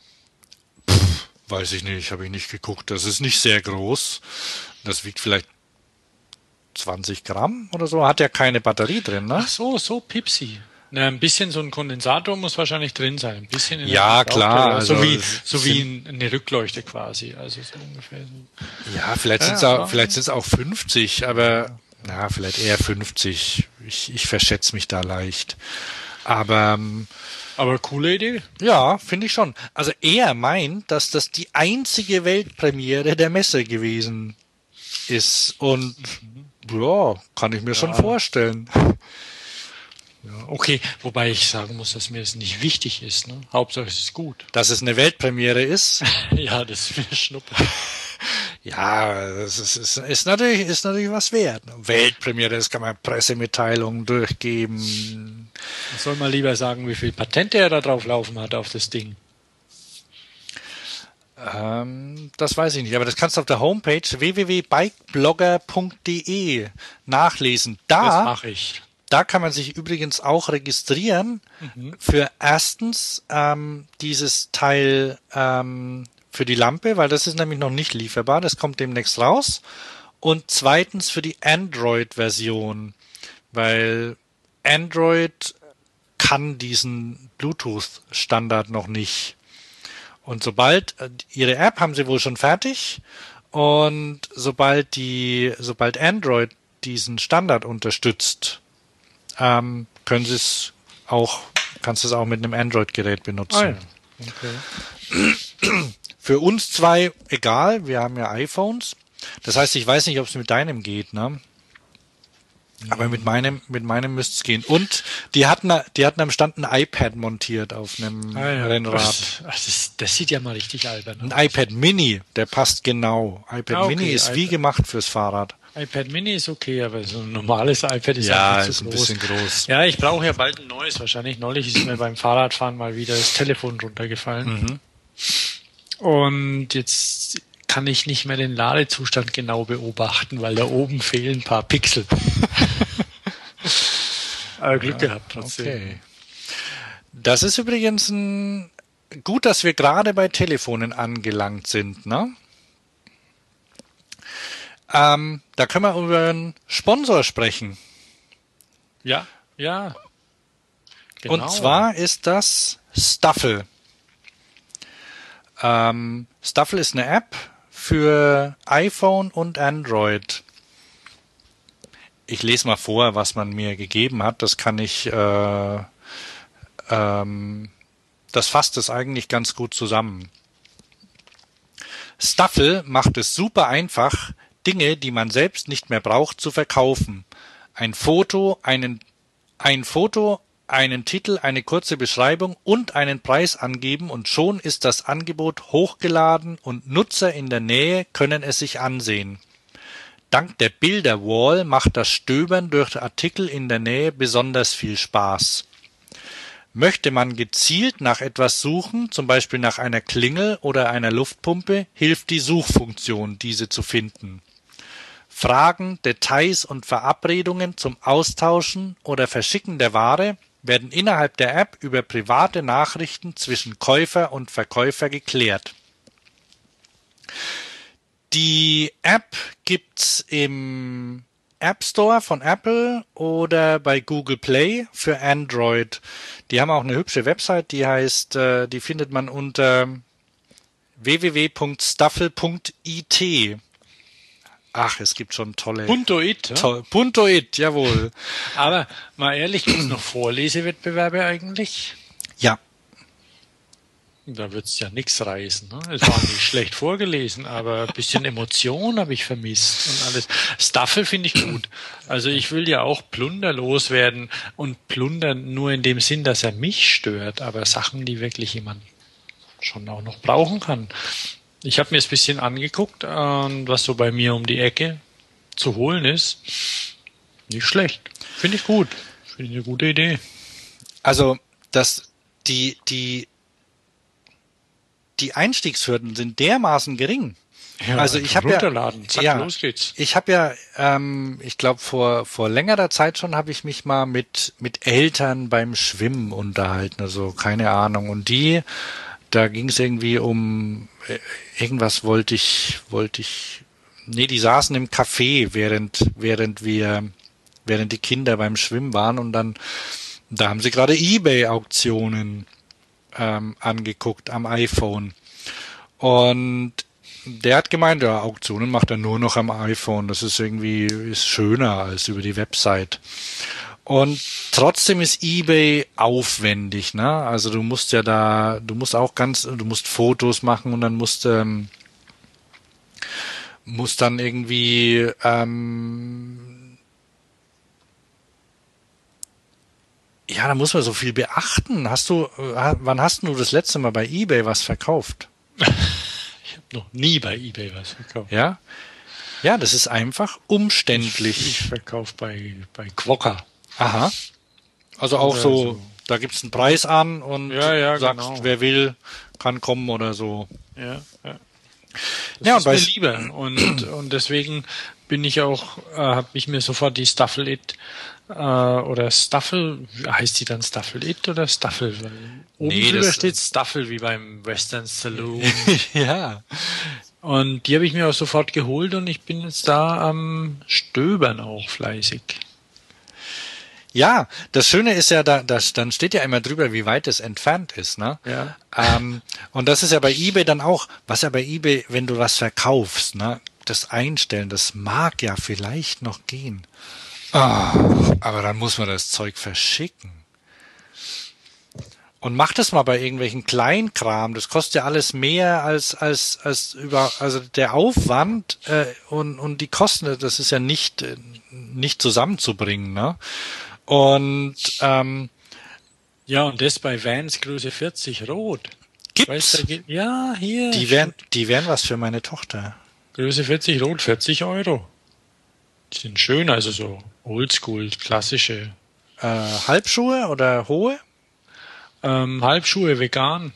Pff, weiß ich nicht, habe ich nicht geguckt. Das ist nicht sehr groß. Das wiegt vielleicht zwanzig Gramm oder so. Hat ja keine Batterie drin, ne? Ach so, so Pipsi. Na, ein bisschen so ein Kondensator muss wahrscheinlich drin sein. Ein bisschen in ja, klar. Also so wie, so wie sind, eine Rückleuchte quasi. Also so ungefähr so. Ja, vielleicht sind es ja, auch, vielleicht sind es auch fünfzig, aber na, vielleicht eher fünfzig. Ich, ich verschätze mich da leicht. Aber, aber coole Idee. Ja, finde ich schon. Also er meint, dass das die einzige Weltpremiere der Messe gewesen ist. Und ja, kann ich mir ja. schon vorstellen. Ja, okay, wobei ich sagen muss, dass mir das nicht wichtig ist. Ne? Hauptsache es ist gut. Dass es eine Weltpremiere ist? Ja, das ist mir Schnuppe. Ja, das ist, ist, ist, natürlich, ist natürlich was wert. Weltpremiere, das kann man Pressemitteilungen durchgeben. Ich soll mal lieber sagen, wie viel Patente er da drauf laufen hat auf das Ding. Ähm, das weiß ich nicht, aber das kannst du auf der Homepage w w w punkt bikeblogger punkt d e nachlesen. Da, das mache ich. Da kann man sich übrigens auch registrieren mhm. für erstens ähm, dieses Teil ähm, für die Lampe, weil das ist nämlich noch nicht lieferbar, das kommt demnächst raus. Und zweitens für die Android-Version, weil Android kann diesen Bluetooth-Standard noch nicht. Und sobald, ihre App haben sie wohl schon fertig, und sobald die, sobald Android diesen Standard unterstützt, ähm, können sie es auch, kannst du es auch mit einem Android-Gerät benutzen. Oh ja. Okay. Für uns zwei egal, wir haben ja iPhones. Das heißt, ich weiß nicht, ob es mit deinem geht, ne? Aber mit meinem, mit meinem müsste es gehen. Und die hatten, die hatten am Stand ein iPad montiert auf einem ah, ja. Rennrad. Das, das, das sieht ja mal richtig albern aus. Ein iPad Mini, der passt genau. iPad ah, okay. Mini ist iPad. wie gemacht fürs Fahrrad. iPad Mini ist okay, aber so ein normales iPad ist ja, einfach ist zu ein groß. bisschen groß. Ja, ich brauche ja bald ein neues wahrscheinlich. Neulich ist mir beim Fahrradfahren mal wieder das Telefon runtergefallen. Mhm. Und jetzt kann ich nicht mehr den Ladezustand genau beobachten, weil da oben fehlen ein paar Pixel. Aber Glück ja, gehabt trotzdem. Okay. Das ist übrigens ein gut, dass wir gerade bei Telefonen angelangt sind, ne? Ähm, da können wir über einen Sponsor sprechen. Ja, ja. Genau. Und zwar ist das Stuffle. Ähm, Stuffle ist eine App für iPhone und Android. Ich lese mal vor, was man mir gegeben hat. Das kann ich, äh, ähm, das fasst es eigentlich ganz gut zusammen. Stuffle macht es super einfach, Dinge, die man selbst nicht mehr braucht, zu verkaufen. Ein Foto, einen, ein Foto, einen Titel, eine kurze Beschreibung und einen Preis angeben und schon ist das Angebot hochgeladen und Nutzer in der Nähe können es sich ansehen. Dank der Bilderwall macht das Stöbern durch Artikel in der Nähe besonders viel Spaß. Möchte man gezielt nach etwas suchen, zum Beispiel nach einer Klingel oder einer Luftpumpe, hilft die Suchfunktion, diese zu finden. Fragen, Details und Verabredungen zum Austauschen oder Verschicken der Ware werden innerhalb der App über private Nachrichten zwischen Käufer und Verkäufer geklärt. Die App gibt's im App Store von Apple oder bei Google Play für Android. Die haben auch eine hübsche Website, die heißt, äh, die findet man unter w w w punkt staffel punkt i t. Ach, es gibt schon tolle... Puntoit, ja? Toll, Puntoit, jawohl. Aber mal ehrlich, gibt es noch Vorlesewettbewerbe eigentlich? Ja. Da wird's ja nichts reißen. Ne? Es war nicht schlecht vorgelesen, aber ein bisschen Emotion habe ich vermisst und alles. Staffel finde ich gut. Also ich will ja auch Plunder loswerden und plundern nur in dem Sinn, dass er mich stört, aber Sachen, die wirklich jemand schon auch noch brauchen kann. Ich habe mir es ein bisschen angeguckt, äh, was so bei mir um die Ecke zu holen ist. Nicht schlecht. Finde ich gut. Finde ich eine gute Idee. Also, das, die, die, die Einstiegshürden sind dermaßen gering. Ja, also ich habe ja, Zack, ja, los geht's. ich habe ja, ähm, ich glaube vor vor längerer Zeit schon habe ich mich mal mit mit Eltern beim Schwimmen unterhalten, also keine Ahnung. Und die, da ging es irgendwie um äh, irgendwas wollte ich wollte ich, nee, die saßen im Café während während wir während die Kinder beim Schwimmen waren und dann da haben sie gerade eBay-Auktionen ähm, angeguckt am iPhone und der hat gemeint, ja, Auktionen macht er nur noch am iPhone. Das ist irgendwie ist schöner als über die Website. Und trotzdem ist eBay aufwendig, ne? Also du musst ja da, du musst auch ganz, du musst Fotos machen und dann musst ähm, musst dann irgendwie ähm, ja, da muss man so viel beachten. Hast du, äh, wann hast du das letzte Mal bei eBay was verkauft? Noch nie bei eBay was verkauft. Ja, ja, das ist einfach umständlich. Ich, ich verkaufe bei, bei Quokka. Aha. Also auch Oder so, so. Da gibt's einen Preis an und Ja, ja, sagst, genau. wer will, kann kommen oder so. Ja, ja. Das Ja, ist und mir bei- lieber. Und, und deswegen bin ich auch, äh, habe ich mir sofort die Staffel It äh, oder Staffel, heißt die dann Staffel It oder Staffel? Weil oben Nee, drüber das- steht Staffel wie beim Western Saloon. Ja. Und die habe ich mir auch sofort geholt und ich bin jetzt da am Stöbern auch fleißig. Ja, das Schöne ist ja, da, das, dann steht ja immer drüber, wie weit es entfernt ist, ne? Ja. Ähm, und das ist ja bei eBay dann auch, was ja bei eBay, wenn du was verkaufst, ne? Das Einstellen, das mag ja vielleicht noch gehen. Ah, aber dann muss man das Zeug verschicken. Und mach das mal bei irgendwelchen Kleinkram. Das kostet ja alles mehr als als als über also der Aufwand äh, und und die Kosten. Das ist ja nicht äh, nicht zusammenzubringen, ne? Und ähm, Ja, und das bei Vans Größe vierzig rot. gibt's Weißt du, da geht- ja, hier. die wären die wären was für meine Tochter. Größe vierzig rot, vierzig Euro. Die sind schön, also so oldschool, klassische. Äh, Halbschuhe oder hohe? Ähm, Halbschuhe vegan.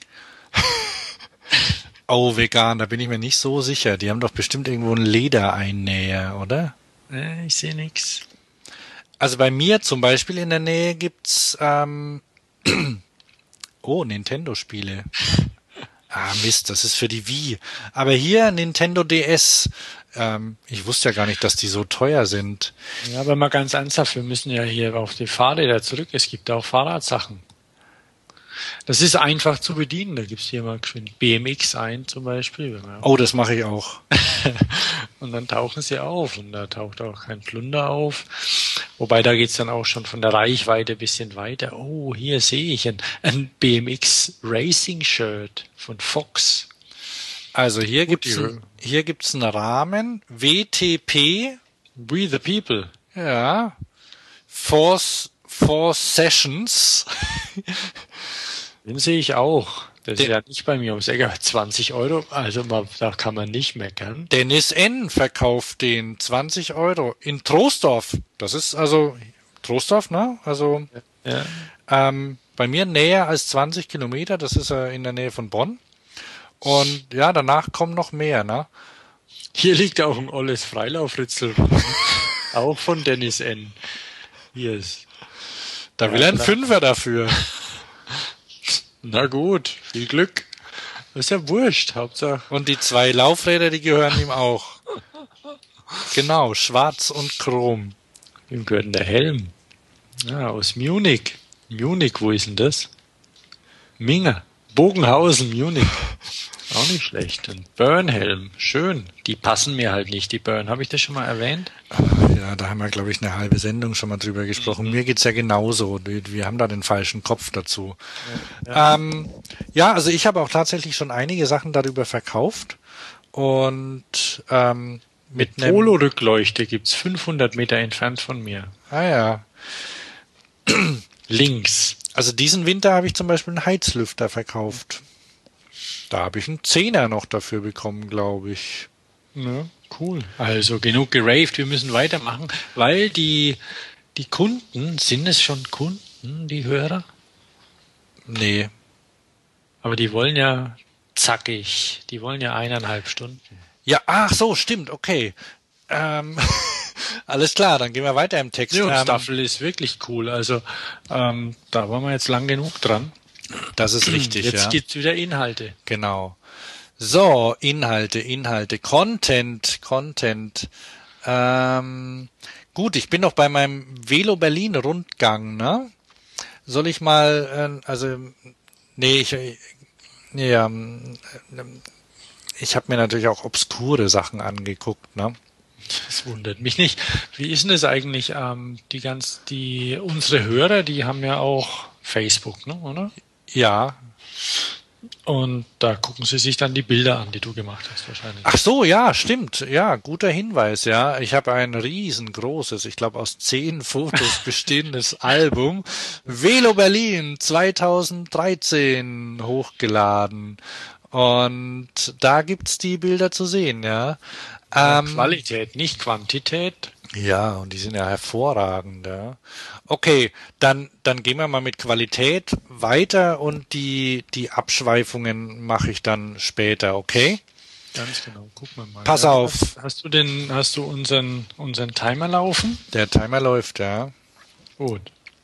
Oh, vegan, da bin ich mir nicht so sicher. Die haben doch bestimmt irgendwo einen Ledereinnäher, oder? Äh, ich sehe nix. Also bei mir zum Beispiel in der Nähe gibt's ähm, oh, Nintendo-Spiele. Ah, Mist, das ist für die Wii. Aber hier Nintendo D S. Ähm, ich wusste ja gar nicht, dass die so teuer sind. Ja, aber mal ganz ernsthaft, wir müssen ja hier auf die Fahrräder zurück. Es gibt auch Fahrradsachen. Das ist einfach zu bedienen. Da gibt's hier mal geschwind B M X ein zum Beispiel. Wenn man Oh, das mache ich auch. und dann tauchen sie auf und da taucht auch kein Plunder auf. Wobei da geht's dann auch schon von der Reichweite ein bisschen weiter. Oh, hier sehe ich ein, ein B M X Racing Shirt von Fox. Also hier Gut, gibt's die- ein, hier gibt's einen Rahmen W T P, We the People. ja, Four, Four Sessions. Den sehe ich auch. Das Den- ist ja nicht bei mir ums Eck, aber zwanzig Euro, also man, da kann man nicht meckern. Dennis N. verkauft den zwanzig Euro in Troisdorf. Das ist also Troisdorf, ne? Also Ja. ähm, bei mir näher als zwanzig Kilometer. Das ist äh, in der Nähe von Bonn. Und ja, danach kommen noch mehr, ne? Hier liegt auch ein olles Freilaufritzel. Auch von Dennis N. Hier ist. Da will er einen Fünfer dafür. Na gut, viel Glück. Das ist ja wurscht, Hauptsache. Und die zwei Laufräder, die gehören ihm auch. Genau, schwarz und chrom. Wem gehört denn der Helm? Ja, aus Munich. Munich, wo ist denn das? Minge. Bogenhausen, Munich. Auch nicht schlecht. Ein Burn-Helm. Schön. Die passen mir halt nicht, die Burn. Habe ich das schon mal erwähnt? Ja, da haben wir, glaube ich, eine halbe Sendung schon mal drüber gesprochen. Mhm. Mir geht's ja genauso. Wir haben da den falschen Kopf dazu. Ja, ja. Ähm, ja also ich habe auch tatsächlich schon einige Sachen darüber verkauft. Und ähm, mit, mit Polo-Rückleuchte gibt's fünfhundert Meter entfernt von mir. Ah ja. Links. Also diesen Winter habe ich zum Beispiel einen Heizlüfter verkauft. Da habe ich einen Zehner noch dafür bekommen, glaube ich. Ja, cool. Also genug geraved, wir müssen weitermachen, weil die, die Kunden, sind es schon Kunden, die Hörer? Nee. Aber die wollen ja zackig, die wollen ja eineinhalb Stunden. Ja, ach so, stimmt, okay. Ähm, alles klar, dann gehen wir weiter im Text. Ja, und ähm, Staffel ist wirklich cool, also ähm, da waren wir jetzt lang genug dran. Das ist richtig, Jetzt ja. gibt's wieder Inhalte. Genau. So, Inhalte, Inhalte, Content, Content. Ähm, gut, ich bin noch bei meinem Velo Berlin Rundgang, ne? Soll ich mal, äh, also, nee, ich, nee, ähm, ich habe mir natürlich auch obskure Sachen angeguckt, ne? Das wundert mich nicht. Wie ist denn das eigentlich? Ähm, die ganz, die unsere Hörer, die haben ja auch Facebook, ne, oder? Ja. Und da gucken sie sich dann die Bilder an, die du gemacht hast wahrscheinlich. Ach so, ja, stimmt. Ja, guter Hinweis, ja. Ich habe ein riesengroßes, ich glaube aus zehn Fotos bestehendes Album Velo Berlin zweitausenddreizehn hochgeladen. Und da gibt's die Bilder zu sehen, ja. Ähm, Qualität, nicht Quantität. Ja, und die sind ja hervorragend, ja. Okay, dann, dann gehen wir mal mit Qualität weiter und die, die Abschweifungen mache ich dann später, okay? Ganz genau, gucken wir mal. Pass ja, auf. Hast, hast du den, hast du unseren, unseren Timer laufen? Der Timer läuft, ja. Gut.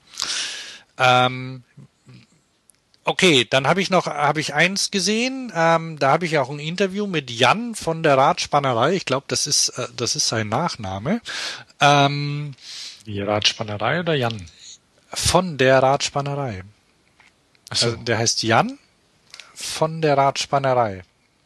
Ähm, okay, dann habe ich noch, habe ich eins gesehen, ähm, da habe ich auch ein Interview mit Jan von der Radspannerei, ich glaube, das ist, äh, das ist sein Nachname. Ähm, Wie Radspannerei oder Jan? Von der Radspannerei. Ach so. Also der heißt Jan von der Radspannerei.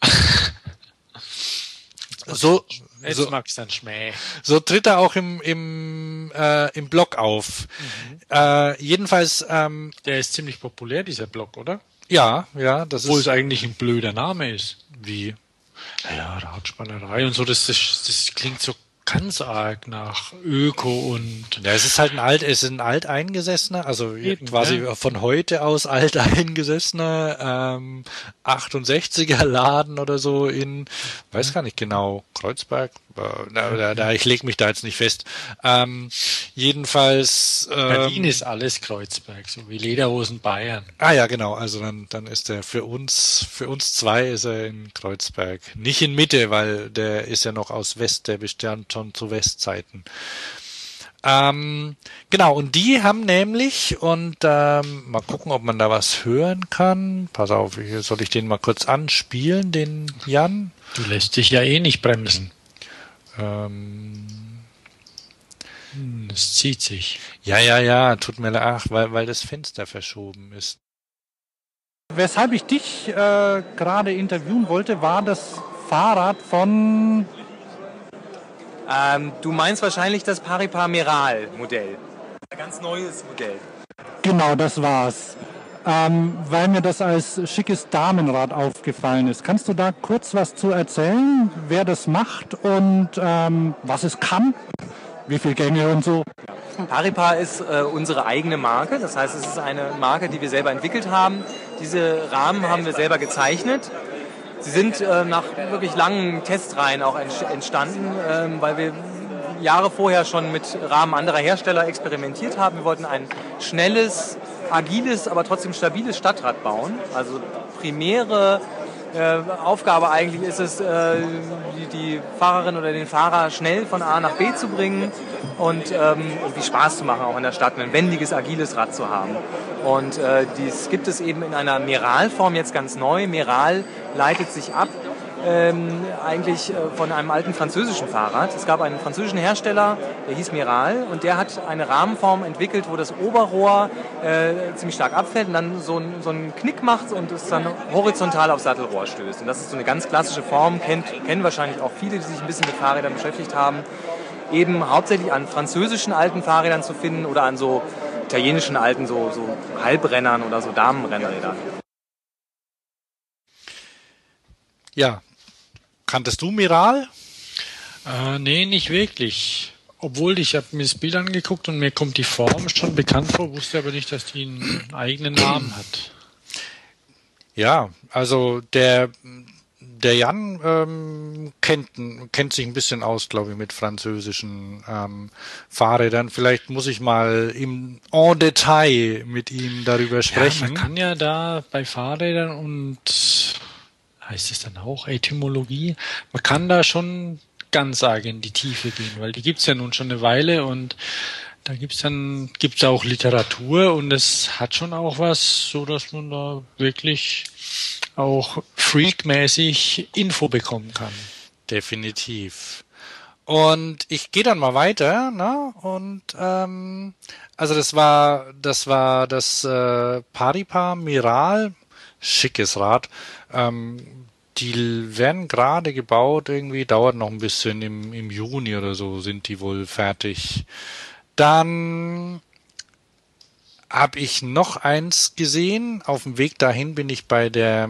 So, Jetzt so, magst du dann Schmäh. so tritt er auch im, im, äh, im Blog auf. Mhm. Äh, jedenfalls, ähm, der ist ziemlich populär, dieser Blog, oder? Ja, ja, das Obwohl ist. es eigentlich ein blöder Name ist. Wie? Ja, Radspannerei und so, das, das, das klingt so ganz arg nach Öko und... Ja, es ist halt ein alt, es ist ein alteingesessener, also Eben, quasi ja. von heute aus alteingesessener ähm, achtundsechziger Laden oder so in, weiß gar nicht genau, Kreuzberg, äh, da, da, da, ich lege mich da jetzt nicht fest. Ähm, jedenfalls... Ähm, Berlin ist alles Kreuzberg, so wie Lederhosen Bayern. Ah ja, genau, also dann, dann ist er für uns, für uns zwei ist er in Kreuzberg. Nicht in Mitte, weil der ist ja noch aus West, der bestand schon zu Westzeiten. Ähm, genau, und die haben nämlich, und ähm, mal gucken, ob man da was hören kann. Pass auf, hier soll ich den mal kurz anspielen, den Jan? Du lässt dich ja eh nicht bremsen. Ähm, das zieht sich. Ja, ja, ja, tut mir leid, ach, weil, weil das Fenster verschoben ist. Weshalb ich dich äh, gerade interviewen wollte, war das Fahrrad von... Ähm, du meinst wahrscheinlich das Paripar Meral Modell. Ein ganz neues Modell. Genau, das war's. Ähm, weil mir das als schickes Damenrad aufgefallen ist. Kannst du da kurz was zu erzählen, wer das macht und ähm, was es kann? Wie viele Gänge und so? Paripar ist äh, unsere eigene Marke. Das heißt, es ist eine Marke, die wir selber entwickelt haben. Diese Rahmen haben wir selber gezeichnet. Sie sind äh, nach wirklich langen Testreihen auch entstanden, ähm, weil wir Jahre vorher schon mit Rahmen anderer Hersteller experimentiert haben. Wir wollten ein schnelles, agiles, aber trotzdem stabiles Stadtrad bauen. Also primäre Äh, Aufgabe eigentlich ist es, äh, die, die Fahrerin oder den Fahrer schnell von A nach B zu bringen und ähm, irgendwie Spaß zu machen, auch in der Stadt, ein wendiges, agiles Rad zu haben. Und äh, dies gibt es eben in einer Meral-Form jetzt ganz neu. Meral leitet sich ab ähm, eigentlich äh, von einem alten französischen Fahrrad. Es gab einen französischen Hersteller, der hieß Meral, und der hat eine Rahmenform entwickelt, wo das Oberrohr äh, ziemlich stark abfällt und dann so, ein, so einen Knick macht und es dann horizontal aufs Sattelrohr stößt. Und das ist so eine ganz klassische Form, kennt, kennen wahrscheinlich auch viele, die sich ein bisschen mit Fahrrädern beschäftigt haben, eben hauptsächlich an französischen alten Fahrrädern zu finden oder an so italienischen alten so, so Halbrennern oder so Damenrennrädern. Ja. Kanntest du Meral? Äh, nee, nicht wirklich. Obwohl, ich habe mir das Bild angeguckt und mir kommt die Form schon bekannt vor, wusste aber nicht, dass die einen eigenen Namen hat. Ja, also der, der Jan ähm, kennt, kennt sich ein bisschen aus, glaube ich, mit französischen ähm, Fahrrädern. Vielleicht muss ich mal im en Detail mit ihm darüber sprechen. Ja, man kann ja da bei Fahrrädern und heißt es dann auch Etymologie, man kann da schon ganz arg in die Tiefe gehen, weil die gibt's ja nun schon eine Weile und da gibt's dann gibt's auch Literatur und es hat schon auch was, so dass man da wirklich auch freakmäßig Info bekommen kann. Definitiv. Und ich gehe dann mal weiter, ne? Und ähm, also das war das war das äh, Paripa Meral, schickes Rad. Ähm, die werden gerade gebaut, irgendwie dauert noch ein bisschen, im, im Juni oder so sind die wohl fertig. Dann habe ich noch eins gesehen. Auf dem Weg dahin bin ich bei der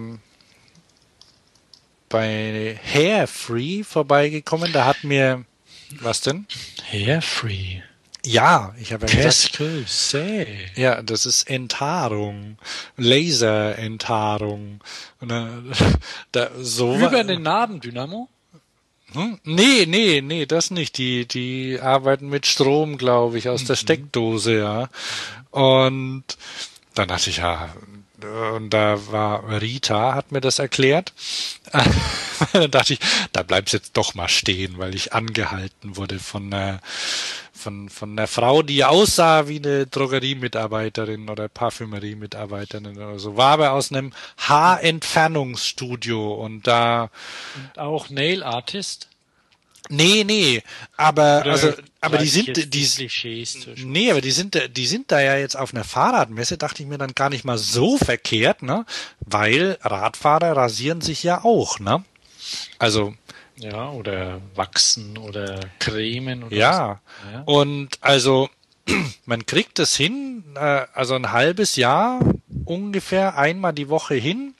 bei Hairfree vorbeigekommen. Da hat mir was denn? Hairfree. Ja, ich habe ja Qu'est-ce gesagt, que c'est? ja, das ist Enthaarung, Laserenthaarung. Und da, da so Über den Nabendynamo? Hm? Nee, nee, nee, das nicht. Die, die arbeiten mit Strom, glaube ich, aus mhm. der Steckdose, ja. Und dann dachte ich, ja, und da war Rita, hat mir das erklärt. Dann dachte ich, da bleibst jetzt doch mal stehen, weil ich angehalten wurde von einer, von, von einer Frau, die aussah wie eine Drogeriemitarbeiterin oder Parfümeriemitarbeiterin oder so. War aber aus einem Haarentfernungsstudio und da. Und auch Nail Artist? Nee, nee, aber Oder also aber die sind jetzt die Klischees zwischen- nee, aber die sind die sind da ja jetzt auf einer Fahrradmesse, dachte ich mir dann gar nicht mal so verkehrt, ne? Weil Radfahrer rasieren sich ja auch, ne? Also ja, oder wachsen oder cremen oder ja. was. Ja. Und also man kriegt es hin, äh, also ein halbes Jahr ungefähr einmal die Woche hin.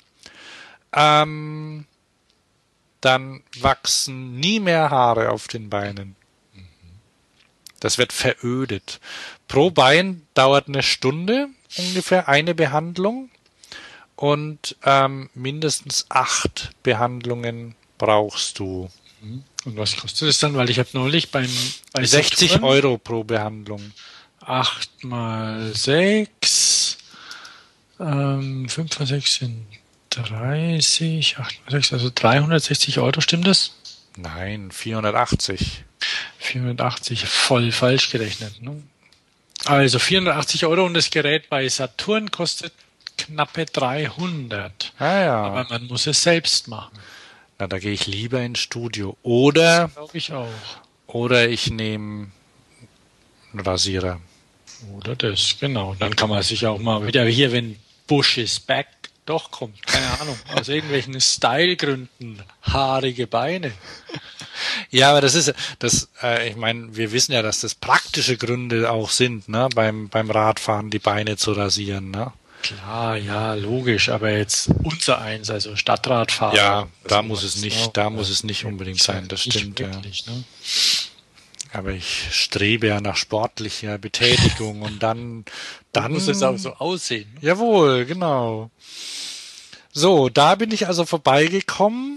Ähm dann wachsen nie mehr Haare auf den Beinen. Das wird verödet. Pro Bein dauert eine Stunde ungefähr eine Behandlung und ähm, mindestens acht Behandlungen brauchst du. Und was kostet es dann? Weil ich habe neulich beim bei sechzig Saturn Euro pro Behandlung. acht mal sechs, ähm, fünf mal sechs sind dreißig, acht mal sechs, also dreihundertsechzig Euro, stimmt das? Nein, vierhundertachtzig. vierhundertachtzig, voll falsch gerechnet. Ne? Also vierhundertachtzig Euro und das Gerät bei Saturn kostet knappe dreihundert. Ah ja. Aber man muss es selbst machen. Na, da gehe ich lieber ins Studio. Oder, Glaube ich auch. oder ich nehme einen Rasierer. Oder das, genau. Dann kann man sich auch mal wieder hier, wenn Bush is back, doch kommt, keine Ahnung, aus irgendwelchen Stylegründen, haarige Beine. Ja, aber das ist, das, äh, ich meine, wir wissen ja, dass das praktische Gründe auch sind, ne, beim, beim Radfahren die Beine zu rasieren, ne? Klar, ja, logisch, aber jetzt unser eins, also Stadtradfahrer. Ja, da also muss es nicht, genau, da muss es nicht unbedingt sein, das nicht stimmt, wirklich, ja. ne? Aber ich strebe ja nach sportlicher Betätigung und dann, dann muss es auch so aussehen. Ne? Jawohl, genau. So, da bin ich also vorbeigekommen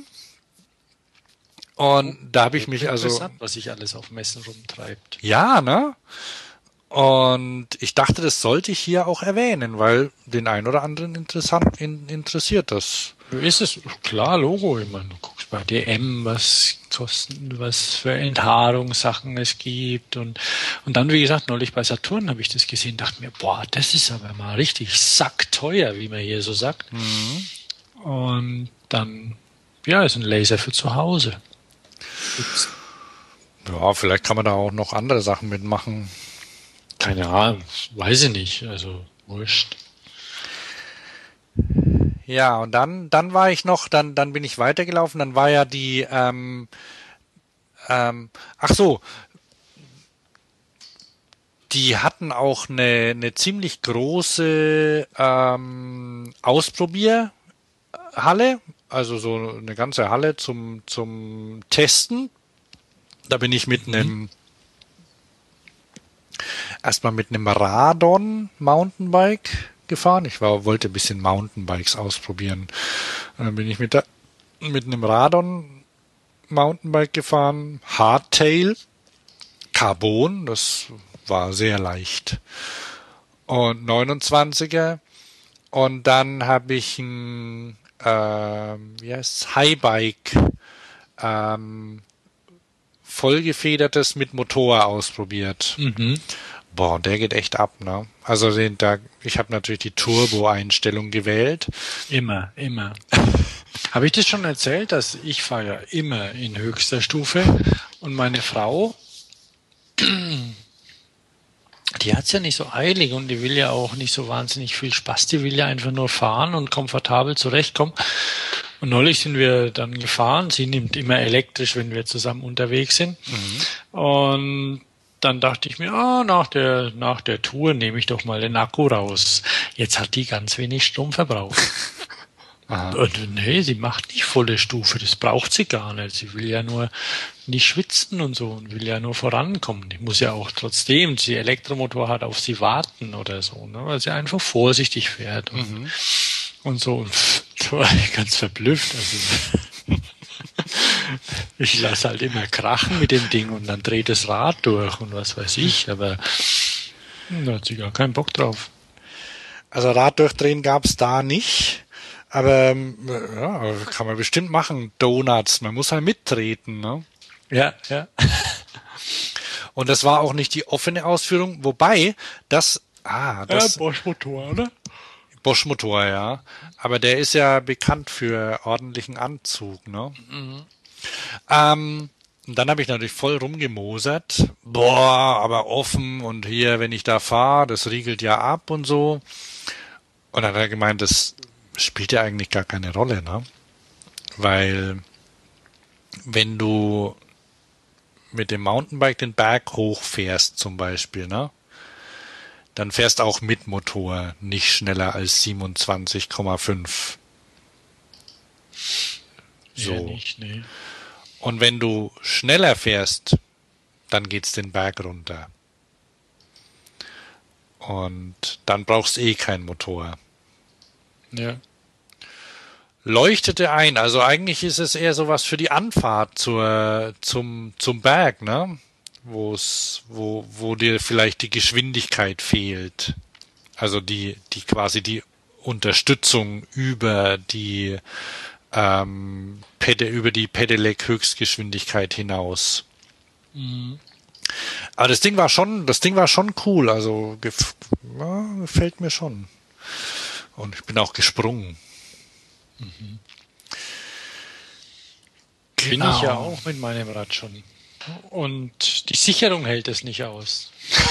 und da habe ich mich also, Interessant, was sich alles auf Messen rumtreibt. ja, ne? Und ich dachte, das sollte ich hier auch erwähnen, weil den einen oder anderen interessant in, interessiert das. Ist es klar, Logo. Ich meine, du guckst bei D M, was kosten, was für Enthaarungssachen es gibt und und dann, wie gesagt, neulich bei Saturn habe ich das gesehen, dachte mir, boah, das ist aber mal richtig sackteuer, wie man hier so sagt. Mhm. Und dann, ja, ist ein Laser für zu Hause. Gibt's. Ja, vielleicht kann man da auch noch andere Sachen mitmachen. Keine Ahnung, weiß ich nicht, also wurscht. Ja, und dann, dann war ich noch, dann, dann bin ich weitergelaufen, dann war ja die, ähm, ähm, ach so, die hatten auch eine, eine ziemlich große ähm, Ausprobierhalle, also so eine ganze Halle zum, zum Testen. Da bin ich mit einem, mhm. erstmal mit einem Radon Mountainbike gefahren. Ich war, wollte ein bisschen Mountainbikes ausprobieren. Und dann bin ich mit, der, mit einem Radon Mountainbike gefahren. Hardtail, Carbon, das war sehr leicht. Und neunundzwanziger. Und dann habe ich ein äh, wie heißt's? Highbike ähm, vollgefedertes mit Motor ausprobiert. Mhm. Boah, der geht echt ab, ne? Also den, da, ich habe natürlich die Turbo-Einstellung gewählt. Immer, immer. Habe ich das schon erzählt, dass ich fahre ja immer in höchster Stufe und meine Frau, die hat's ja nicht so eilig und die will ja auch nicht so wahnsinnig viel Spaß, die will ja einfach nur fahren und komfortabel zurechtkommen. Und neulich sind wir dann gefahren, sie nimmt immer elektrisch, wenn wir zusammen unterwegs sind. Mhm. Und dann dachte ich mir, ah, nach der, nach der Tour nehme ich doch mal den Akku raus. Jetzt hat die ganz wenig Strom verbraucht. Und nee, sie macht nicht volle Stufe, das braucht sie gar nicht. Sie will ja nur nicht schwitzen und so und will ja nur vorankommen. Die muss ja auch trotzdem, die Elektromotor hat auf sie warten oder so, ne, weil sie einfach vorsichtig fährt und, mhm. und so. Und pff, da war ich ganz verblüfft. Also ich lasse halt immer krachen mit dem Ding und dann dreht das Rad durch und was weiß ich, aber da hat sie gar keinen Bock drauf. Also Rad durchdrehen gab's da nicht. Aber ja, kann man bestimmt machen. Donuts, man muss halt mittreten, ne? Ja, ja. Und das war auch nicht die offene Ausführung, wobei das, ah, das. Ja, Bosch-Motor, oder? Bosch-Motor, ja. Aber der ist ja bekannt für ordentlichen Anzug, ne? Mhm. Ähm, und dann habe ich natürlich voll rumgemosert. Boah, aber offen und hier, wenn ich da fahre, das riegelt ja ab und so. Und dann hat er gemeint, das spielt ja eigentlich gar keine Rolle, ne? Weil wenn du mit dem Mountainbike den Berg hochfährst zum Beispiel, ne? Dann fährst auch mit Motor nicht schneller als siebenundzwanzig Komma fünf. So. Ja, nicht, nee. Und wenn du schneller fährst, dann geht's den Berg runter. Und dann brauchst du eh keinen Motor. Ja. Leuchtete ein, also eigentlich ist es eher sowas für die Anfahrt zur, zum, zum Berg, ne? Wo es, wo, wo dir vielleicht die Geschwindigkeit fehlt. Also die, die quasi die Unterstützung über die, ähm, Pede, über die Pedelec Höchstgeschwindigkeit hinaus. Mhm. Aber das Ding war schon, das Ding war schon cool, also gef, ja, gefällt mir schon. Und ich bin auch gesprungen. Mhm. Bin genau. Ich ja auch mit meinem Rad schon. Und die Sicherung hält es nicht aus.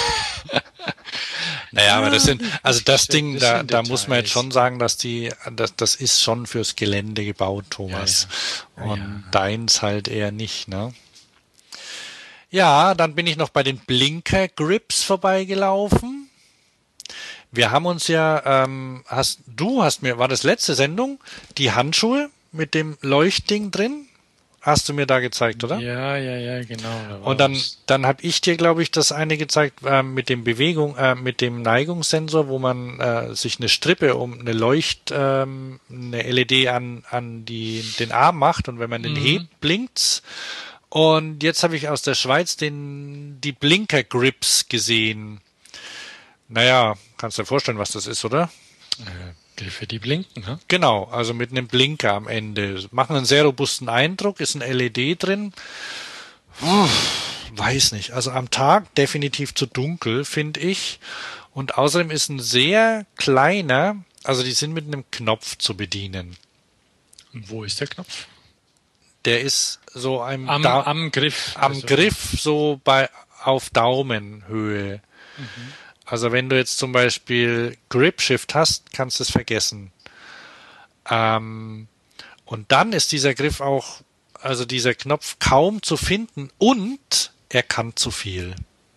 Naja, ja, aber das sind, also das Ding, das da, da muss man jetzt schon sagen, dass die, das, das ist schon fürs Gelände gebaut, Thomas. Ja, ja. Ja, und ja. Deins halt eher nicht, ne? Ja, dann bin ich noch bei den Blinker Grips vorbeigelaufen. Wir haben uns ja, ähm, hast du hast mir, war das letzte Sendung, die Handschuhe mit dem Leuchtding drin? Hast du mir da gezeigt, oder? Ja, ja, ja, genau. Da und dann, dann habe ich dir, glaube ich, das eine gezeigt äh, mit dem Bewegung, äh, mit dem Neigungssensor, wo man äh, sich eine Strippe um eine Leucht, ähm, eine L E D an an die den Arm macht und wenn man den mhm. hebt, blinkt's. Und jetzt habe ich aus der Schweiz den die Blinker Grips gesehen. Naja, kannst du dir vorstellen, was das ist, oder? Griffe, die blinken, ne? Genau, also mit einem Blinker am Ende. Machen einen sehr robusten Eindruck, ist ein L E D drin. Puh, weiß nicht. Also am Tag definitiv zu dunkel, finde ich. Und außerdem ist ein sehr kleiner, also die sind mit einem Knopf zu bedienen. Und wo ist der Knopf? Der ist so am, Am, da am Griff. am also. Griff, so bei auf Daumenhöhe. Mhm. Also wenn du jetzt zum Beispiel Grip Shift hast, kannst du es vergessen. Ähm, und dann ist dieser Griff auch, also dieser Knopf kaum zu finden und er kann zu viel.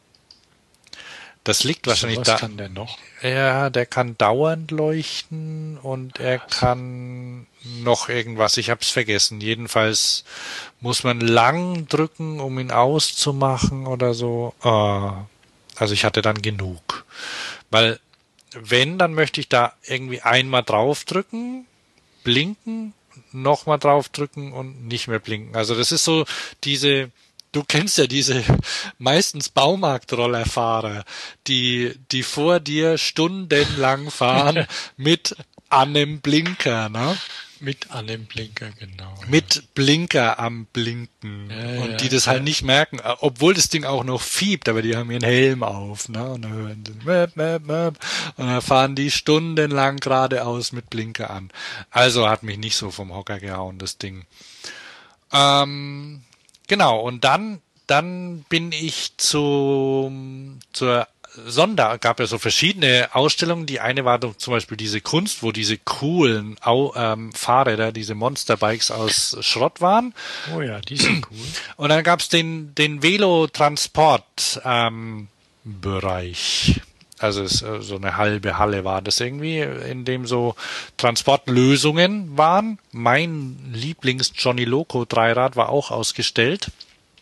Das liegt wahrscheinlich was da. Was kann der noch? Ja, der kann dauernd leuchten und er kann noch irgendwas. Ich habe es vergessen. Jedenfalls muss man lang drücken, um ihn auszumachen oder so. Oh. Also ich hatte dann genug. Weil wenn, dann möchte ich da irgendwie einmal draufdrücken, blinken, nochmal draufdrücken und nicht mehr blinken. Also das ist so diese, du kennst ja diese meistens Baumarktrollerfahrer, die, die vor dir stundenlang fahren mit einem Blinker, ne? Mit einem Blinker, genau. Mit ja. Blinker am Blinken. Ja, und ja, die das ja. halt nicht merken, obwohl das Ding auch noch fiebt, aber die haben ihren Helm auf, ne? Und dann hören sie, möp, möp, möp, und dann fahren die stundenlang geradeaus mit Blinker an. Also hat mich nicht so vom Hocker gehauen, das Ding. Ähm, genau, und dann, dann bin ich zum, zur Sonder, gab ja so verschiedene Ausstellungen. Die eine war zum Beispiel diese Kunst, wo diese coolen Au, ähm, Fahrräder, diese Monsterbikes aus Schrott waren. Oh ja, die sind cool. Und dann gab's den, den Velotransport ähm, Bereich. Also es, so eine halbe Halle war das irgendwie, in dem so Transportlösungen waren. Mein Lieblings-Johnny Loco Dreirad war auch ausgestellt.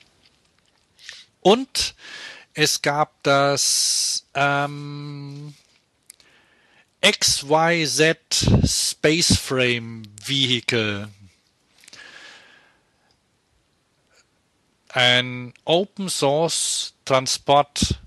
Und es gab das ähm, X Y Z Space Frame Vehicle. Ein Open Source Transportrad.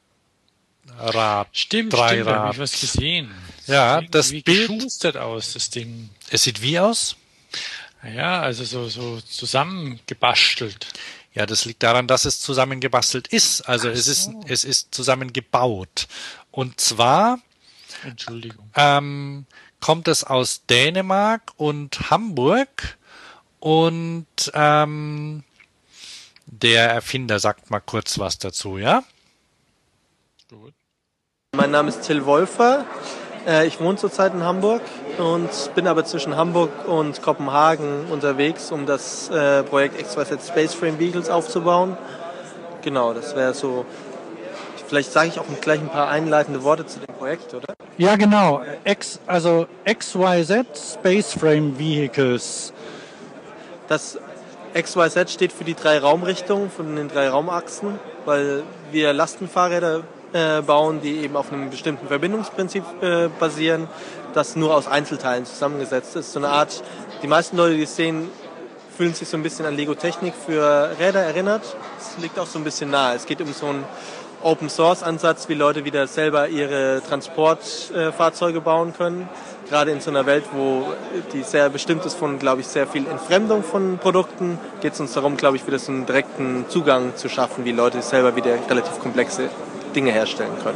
Stimmt, Dreirad. stimmt, da habe ich was gesehen. Ja, das wie Bild geschustert aus, das Ding. Es sieht wie aus? Ja, also so, so zusammengebastelt. Ja, das liegt daran, dass es zusammengebastelt ist. Also Ach es ist, so. es ist zusammengebaut. Und zwar Entschuldigung. ähm, kommt es aus Dänemark und Hamburg und ähm, der Erfinder sagt mal kurz was dazu, ja? Gut. Mein Name ist Till Wolfer. Ich wohne zurzeit in Hamburg und bin aber zwischen Hamburg und Kopenhagen unterwegs, um das Projekt X Y Z Space Frame Vehicles aufzubauen. Genau, das wäre so. Vielleicht sage ich auch gleich ein paar einleitende Worte zu dem Projekt, oder? Ja, genau. X, also X Y Z Space Frame Vehicles. Das X Y Z steht für die drei Raumrichtungen von den drei Raumachsen, weil wir Lastenfahrräder äh, bauen, die eben auf einem bestimmten Verbindungsprinzip äh, basieren, das nur aus Einzelteilen zusammengesetzt ist. So eine Art, die meisten Leute, die es sehen, fühlen sich so ein bisschen an Lego-Technik für Räder erinnert. Es liegt auch so ein bisschen nahe. Es geht um so einen Open-Source-Ansatz, wie Leute wieder selber ihre Transportfahrzeuge äh, bauen können. Gerade in so einer Welt, wo die sehr bestimmt ist von, glaube ich, sehr viel Entfremdung von Produkten, geht es uns darum, glaube ich, wieder so einen direkten Zugang zu schaffen, wie Leute selber wieder relativ komplexe Dinge herstellen können.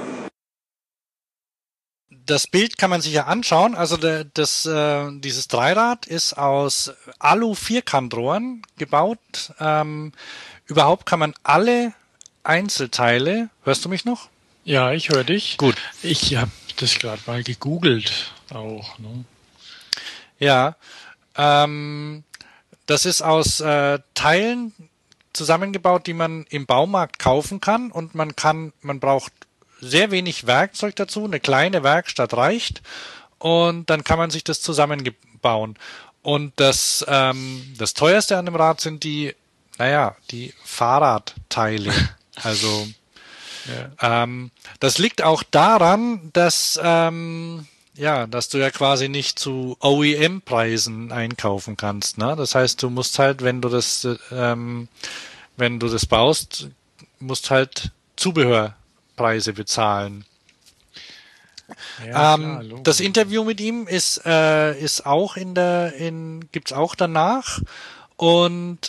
Das Bild kann man sich ja anschauen. Also der, das, äh, dieses Dreirad ist aus Alu-Vierkantrohren gebaut. Ähm, überhaupt kann man alle Einzelteile, hörst du mich noch? Ja, ich höre dich. Gut. Ich habe das gerade mal gegoogelt auch. Ne? Ja, ähm, das ist aus äh, Teilen zusammengebaut, die man im Baumarkt kaufen kann, und man kann, man braucht sehr wenig Werkzeug dazu, eine kleine Werkstatt reicht, und dann kann man sich das zusammenbauen. Und das, ähm, das teuerste an dem Rad sind die, naja, die Fahrradteile. Also ja. ähm, das liegt auch daran, dass ähm, ja, dass du ja quasi nicht zu O E M-Preisen einkaufen kannst. Ne? Das heißt, du musst halt, wenn du das, ähm, wenn du das baust, musst halt Zubehörpreise bezahlen. Ja, ähm, klar, Logo. das Interview mit ihm ist äh, ist auch in der in gibt's auch danach und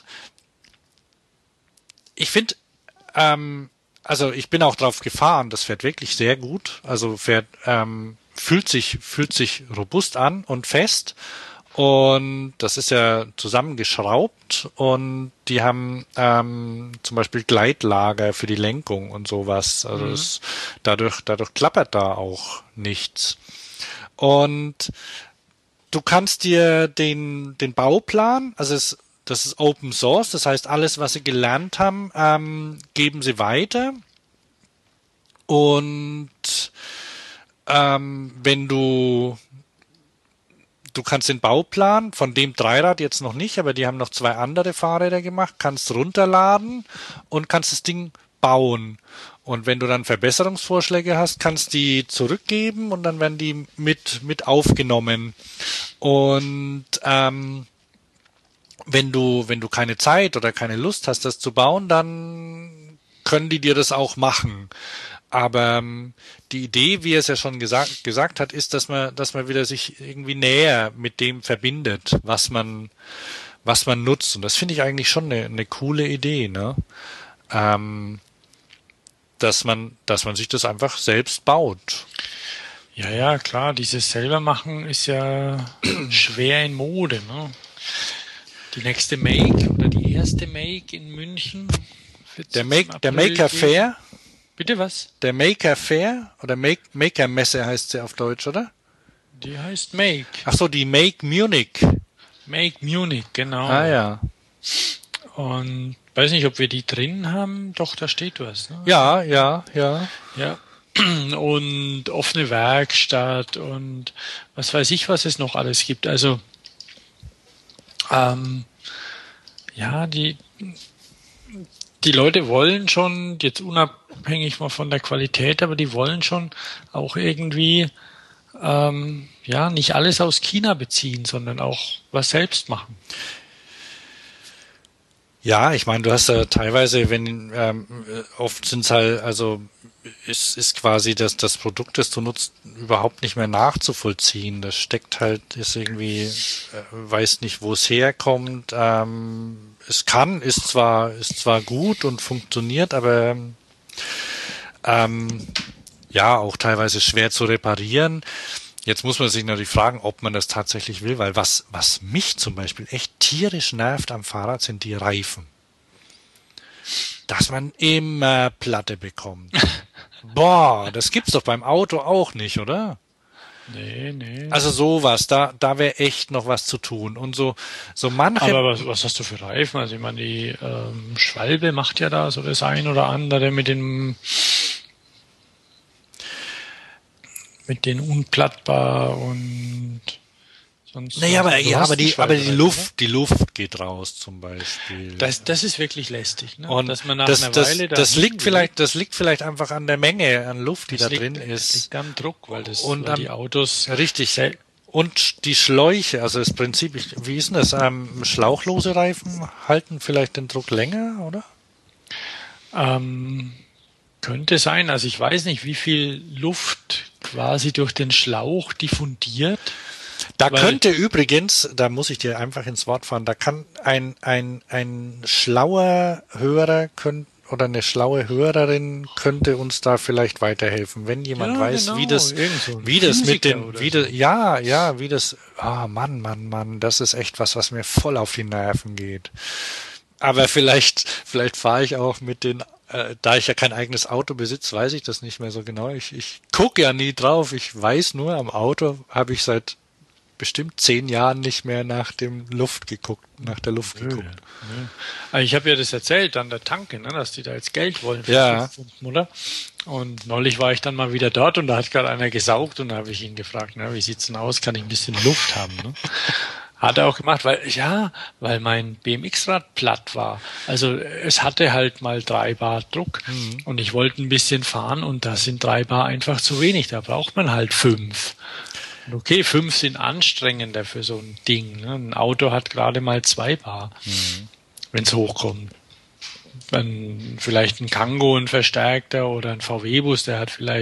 ich finde ähm, also ich bin auch drauf gefahren, das fährt wirklich sehr gut, also fährt ähm, fühlt sich fühlt sich robust an und fest. Und das ist ja zusammengeschraubt und die haben ähm, zum Beispiel Gleitlager für die Lenkung und sowas. Also Mhm. es, dadurch, dadurch klappert da auch nichts. Und du kannst dir den, den Bauplan, also es, das ist Open Source, das heißt alles, was sie gelernt haben, ähm, geben sie weiter. Und ähm, wenn du Du kannst den Bauplan von dem Dreirad jetzt noch nicht, aber die haben noch zwei andere Fahrräder gemacht, kannst runterladen und kannst das Ding bauen. Und wenn du dann Verbesserungsvorschläge hast, kannst die zurückgeben und dann werden die mit mit aufgenommen. Und ähm, wenn du wenn du keine Zeit oder keine Lust hast, das zu bauen, dann können die dir das auch machen. Aber ähm, die Idee, wie er es ja schon gesagt, gesagt hat, ist, dass man, dass man wieder sich irgendwie näher mit dem verbindet, was man, was man nutzt. Und das finde ich eigentlich schon eine, eine coole Idee, ne? Ähm, dass man, dass man sich das einfach selbst baut. Ja, ja, klar, dieses selber machen ist ja schwer in Mode, ne? Die nächste Make oder die erste Make in München. wird's Der, im Make, der April Maker geben. Fair, Bitte was? der Maker Fair oder Make, Maker Messe heißt sie auf Deutsch, oder? Die heißt Make. Ach so, die Make Munich. Make Munich, genau. Ah ja. Und weiß nicht, ob wir die drin haben. Doch, da steht was. Ne? Ja, ja, ja. Ja. Und offene Werkstatt und was weiß ich, was es noch alles gibt. Also ähm, ja, die die Leute wollen schon, jetzt unabhängig mal von der Qualität, aber die wollen schon auch irgendwie ähm, ja nicht alles aus China beziehen, sondern auch was selbst machen. Ja, ich meine, du hast ja teilweise, wenn ähm, oft sind es halt, also ist, ist quasi das, das Produkt, das du nutzt, überhaupt nicht mehr nachzuvollziehen. Das steckt halt, ist irgendwie, äh, weiß nicht, wo es herkommt. Ähm, es kann, ist zwar, ist zwar gut und funktioniert, aber ähm, ja, auch teilweise schwer zu reparieren. Jetzt muss man sich natürlich fragen, ob man das tatsächlich will, weil was, was mich zum Beispiel echt tierisch nervt am Fahrrad, sind die Reifen. Dass man immer Platte bekommt. Boah, das gibt's doch beim Auto auch nicht, oder? Nee, nee. Also sowas, da, da wäre echt noch was zu tun. Und so, so manche. Aber was, was hast du für Reifen? Also ich meine, die ähm, Schwalbe macht ja da so das ein oder andere mit dem mit den unplattbar und sonst. Naja, aber, Du ja, hast aber die, einen aber die Schwalbe, Luft, die Luft geht raus zum Beispiel. Das, das ist wirklich lästig, ne? Und dass man nach das, einer das, Weile da das liegt hingeht. vielleicht, das liegt vielleicht einfach an der Menge an Luft, die Das da drin liegt, Das ist. liegt am Druck, weil das Und weil am- die Autos Richtig. sel- Und die Schläuche, also das Prinzip, ich- wie ist denn das? Ähm, schlauchlose Reifen halten vielleicht den Druck länger, oder? ähm, könnte sein. Also ich weiß nicht, wie viel Luft quasi durch den Schlauch diffundiert. Da Weil- könnte übrigens, da muss ich dir einfach ins Wort fahren, da kann ein, ein, ein schlauer Hörer könnt, oder eine schlaue Hörerin könnte uns da vielleicht weiterhelfen, wenn jemand Ja, weiß, genau, wie das, irgend so ein wie das mit Physiker den, oder wie so. das, ja, ja, wie das, ah, Mann, Mann, Mann, das ist echt was, was mir voll auf die Nerven geht. Aber vielleicht, vielleicht fahre ich auch mit den, äh, da ich ja kein eigenes Auto besitze, weiß ich das nicht mehr so genau. Ich, ich gucke ja nie drauf. Ich weiß nur, am Auto habe ich seit bestimmt zehn Jahren nicht mehr nach dem Luft geguckt, nach der Luft geguckt. Also ich habe ja das erzählt an der Tanke, ne, dass die da jetzt Geld wollen für Ja. fünf Pfund Mutter. Und neulich war ich dann mal wieder dort und da hat gerade einer gesaugt und da habe ich ihn gefragt, na, wie sieht's denn aus? Kann ich ein bisschen Luft haben? Ne? Hat er auch gemacht, weil ja, weil mein B M X-Rad platt war. Also es hatte halt mal drei Bar Druck und ich wollte ein bisschen fahren und da sind drei Bar einfach zu wenig. Da braucht man halt fünf. Und okay, fünf sind anstrengender für so ein Ding. Ne? Ein Auto hat gerade mal zwei Bar, wenn es hochkommt. Ein, vielleicht ein Kango, ein Verstärkter oder ein V W-Bus, der hat vielleicht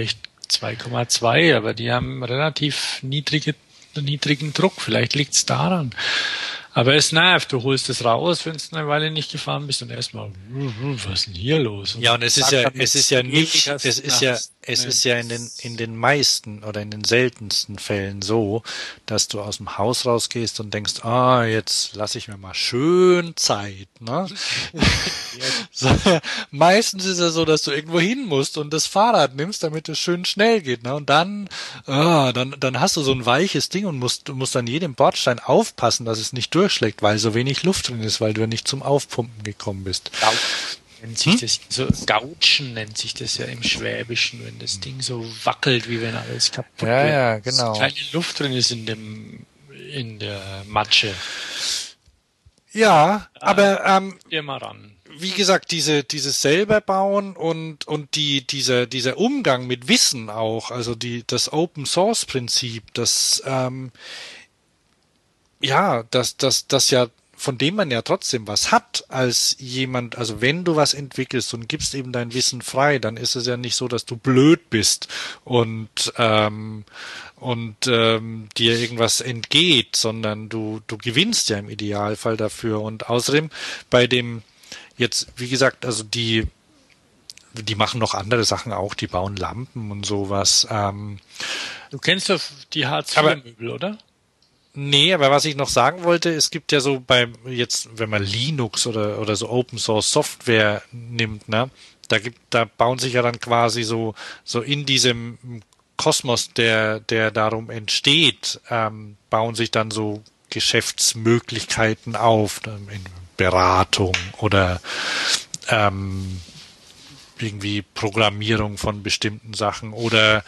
zwei Komma zwei, aber die haben relativ niedrige, niedrigen Druck. Vielleicht liegt's daran. Aber es nervt, du holst es raus, wenn du eine Weile nicht gefahren bist und erstmal, was ist denn hier los? Und ja, und es ist ja, es ist ja nicht, es ist ja, es nee. ist ja in den, in den meisten oder in den seltensten Fällen so, dass du aus dem Haus rausgehst und denkst, ah, jetzt lasse ich mir mal schön Zeit, ne? so, meistens ist es so, dass du irgendwo hin musst und das Fahrrad nimmst, damit es schön schnell geht, ne? Und dann, ah, dann, dann hast du so ein weiches Ding und musst, musst an jedem Bordstein aufpassen, dass es nicht durchschlägt, weil so wenig Luft drin ist, weil du nicht zum Aufpumpen gekommen bist. Nennt sich hm? das so, Gautschen nennt sich das ja im Schwäbischen, wenn das Ding so wackelt, wie wenn alles kaputt ja, wird. Ja, genau. Keine Luft drin ist in dem, in der Matsche. Ja, aber, ähm, geh mal ran. Wie gesagt, diese, dieses selber bauen und, und die, dieser, dieser Umgang mit Wissen auch, also die, das Open Source Prinzip, das, ähm, ja, das, das, das ja, von dem man ja trotzdem was hat als jemand, also wenn du was entwickelst und gibst eben dein Wissen frei, dann ist es ja nicht so, dass du blöd bist und ähm, und ähm, dir irgendwas entgeht, sondern du du gewinnst ja im Idealfall dafür. Und außerdem bei dem jetzt, wie gesagt, also die die machen noch andere Sachen auch, die bauen Lampen und sowas. Ähm, du kennst doch die Hartz vier Möbel, oder? Nee, aber was ich noch sagen wollte, es gibt ja so beim, jetzt, wenn man Linux oder, oder so Open Source Software nimmt, ne, da gibt, da bauen sich ja dann quasi so, so in diesem Kosmos, der, der darum entsteht, ähm, bauen sich dann so Geschäftsmöglichkeiten auf, in Beratung oder, ähm, irgendwie Programmierung von bestimmten Sachen oder,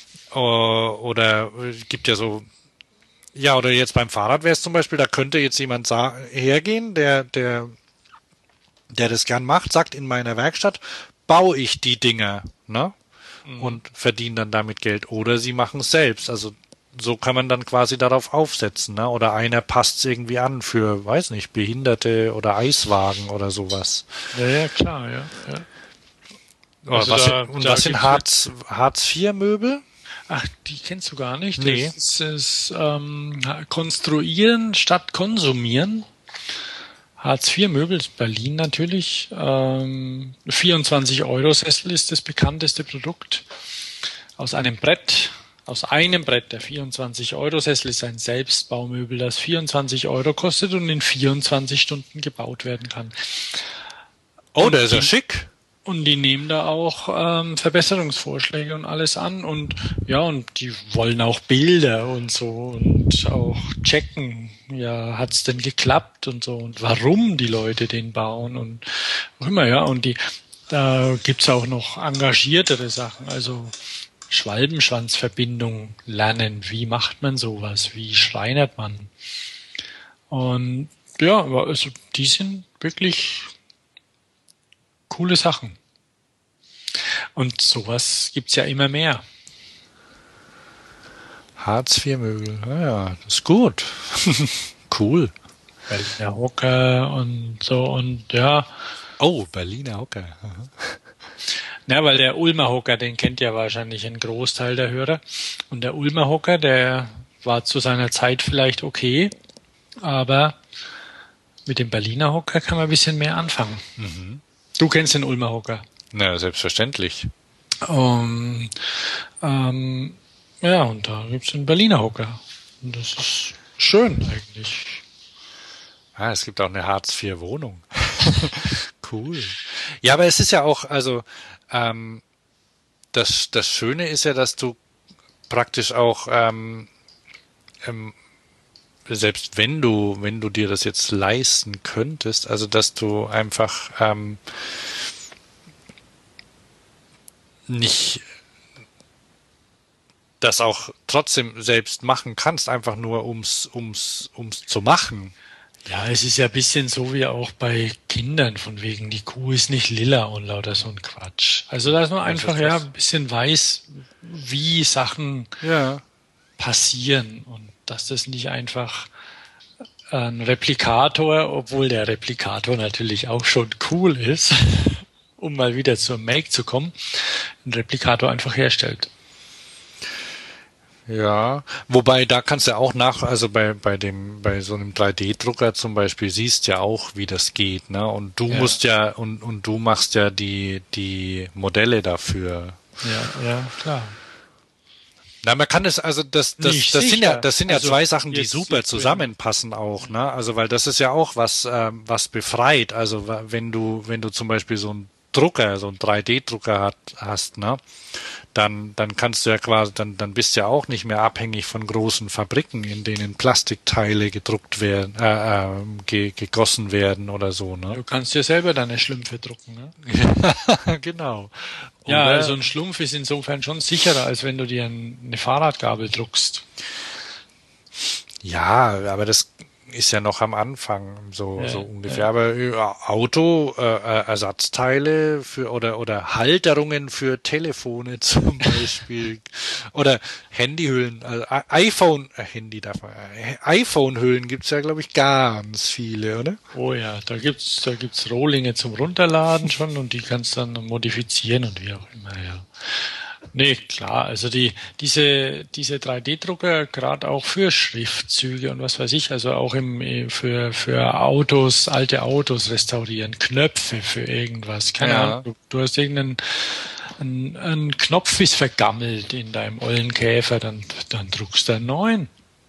oder, gibt ja so, ja, oder jetzt beim Fahrrad wäre es zum Beispiel, da könnte jetzt jemand sa- hergehen, der, der, der das gern macht, sagt, in meiner Werkstatt baue ich die Dinger, ne? Mhm. Und verdienen dann damit Geld. Oder sie machen es selbst. Also so kann man dann quasi darauf aufsetzen, ne? Oder einer passt es irgendwie an für, weiß nicht, Behinderte oder Eiswagen oder sowas. Ja, ja, klar, ja. ja. Also was, da, und da was sind Hartz, Hartz vier Möbel? Ach, die kennst du gar nicht. Nee. Das ist ähm, Konstruieren statt Konsumieren. Hartz vier Möbel ist Berlin natürlich. Ähm, vierundzwanzig Euro Sessel ist das bekannteste Produkt. Aus einem Brett, aus einem Brett. Der vierundzwanzig Euro Sessel ist ein Selbstbaumöbel, das vierundzwanzig Euro kostet und in vierundzwanzig Stunden gebaut werden kann. Oh, der ist ja schick. Und die nehmen da auch ähm, Verbesserungsvorschläge und alles an und ja, und die wollen auch Bilder und so und auch checken, ja, hat's denn geklappt und so und warum die Leute den bauen und auch immer, ja, und die, da gibt's auch noch engagiertere Sachen, also Schwalbenschwanzverbindung lernen, wie macht man sowas, wie schreinert man und ja, also die sind wirklich coole Sachen. Und sowas gibt's ja immer mehr. Hartz vier Möbel, ja, das ist gut. Cool. Berliner Hocker und so und ja. Oh, Berliner Hocker. Ja, weil der Ulmer Hocker, den kennt ja wahrscheinlich ein Großteil der Hörer. Und der Ulmer Hocker, der war zu seiner Zeit vielleicht okay, aber mit dem Berliner Hocker kann man ein bisschen mehr anfangen. Mhm. Du kennst den Ulmer Hocker. Na, selbstverständlich. Um, ähm, ja, und da gibt's den Berliner Hocker. Und das ist schön eigentlich. Ah, es gibt auch eine Hartz vier Wohnung. Cool. Ja, aber es ist ja auch, also ähm, das, das Schöne ist ja, dass du praktisch auch ähm, ähm, selbst wenn du, wenn du dir das jetzt leisten könntest, also dass du einfach ähm, nicht das auch trotzdem selbst machen kannst, einfach nur ums, ums, ums zu machen. Ja, es ist ja ein bisschen so wie auch bei Kindern, von wegen, die Kuh ist nicht lila und lauter so ein Quatsch. Also, dass man einfach ja ein bisschen weiß, wie Sachen ja. passieren und dass das nicht einfach ein Replikator, obwohl der Replikator natürlich auch schon cool ist, um mal wieder zur Make zu kommen, ein Replikator einfach herstellt. Ja, wobei da kannst du auch nach, also bei bei dem bei so einem drei D-Drucker zum Beispiel siehst ja auch, wie das geht, ne? Und du Ja. musst ja und und du machst ja die die Modelle dafür. Ja, ja, klar. Na, man kann es also das das Nicht das sind sicher. ja das sind ja Also zwei Sachen, die jetzt- super jetzt- zusammenpassen auch, ne? Also weil das ist ja auch was ähm, was befreit. Also wa- wenn du wenn du zum Beispiel so einen Drucker, so einen drei D-Drucker hat, hast, ne? Dann dann kannst du ja quasi dann dann bist du ja auch nicht mehr abhängig von großen Fabriken, in denen Plastikteile gedruckt werden, äh, äh, ge, gegossen werden oder so, ne? Du kannst dir selber deine Schlümpfe drucken, ne? Genau. Ja, Oder- also ein Schlumpf ist insofern schon sicherer, als wenn du dir ein, eine Fahrradgabel druckst. Ja, aber das ist ja noch am Anfang so, Ja, so ungefähr. Aber ja, Auto, äh, äh, Ersatzteile für oder oder Halterungen für Telefone zum Beispiel oder Handyhüllen, also I- iPhone, äh, Handy darf man, äh, iPhone-Hüllen gibt's ja, glaube ich, ganz viele, oder? Oh ja, da gibt's da gibt's Rohlinge zum Runterladen schon und die kannst dann modifizieren und wie auch immer, ja. Nee, klar, also die diese diese drei D-Drucker gerade auch für Schriftzüge und was weiß ich, also auch im äh, für für Autos, alte Autos restaurieren, Knöpfe für irgendwas. Keine Ja. Ahnung, du, du hast irgendeinen ein, ein Knopf ist vergammelt in deinem ollen Käfer, dann dann druckst du einen neuen.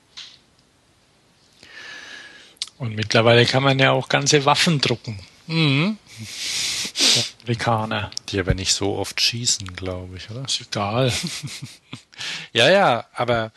Und mittlerweile kann man ja auch ganze Waffen drucken. Mhm. Amerikaner. Die aber nicht so oft schießen, glaube ich, oder? Ist egal. Ja, ja, aber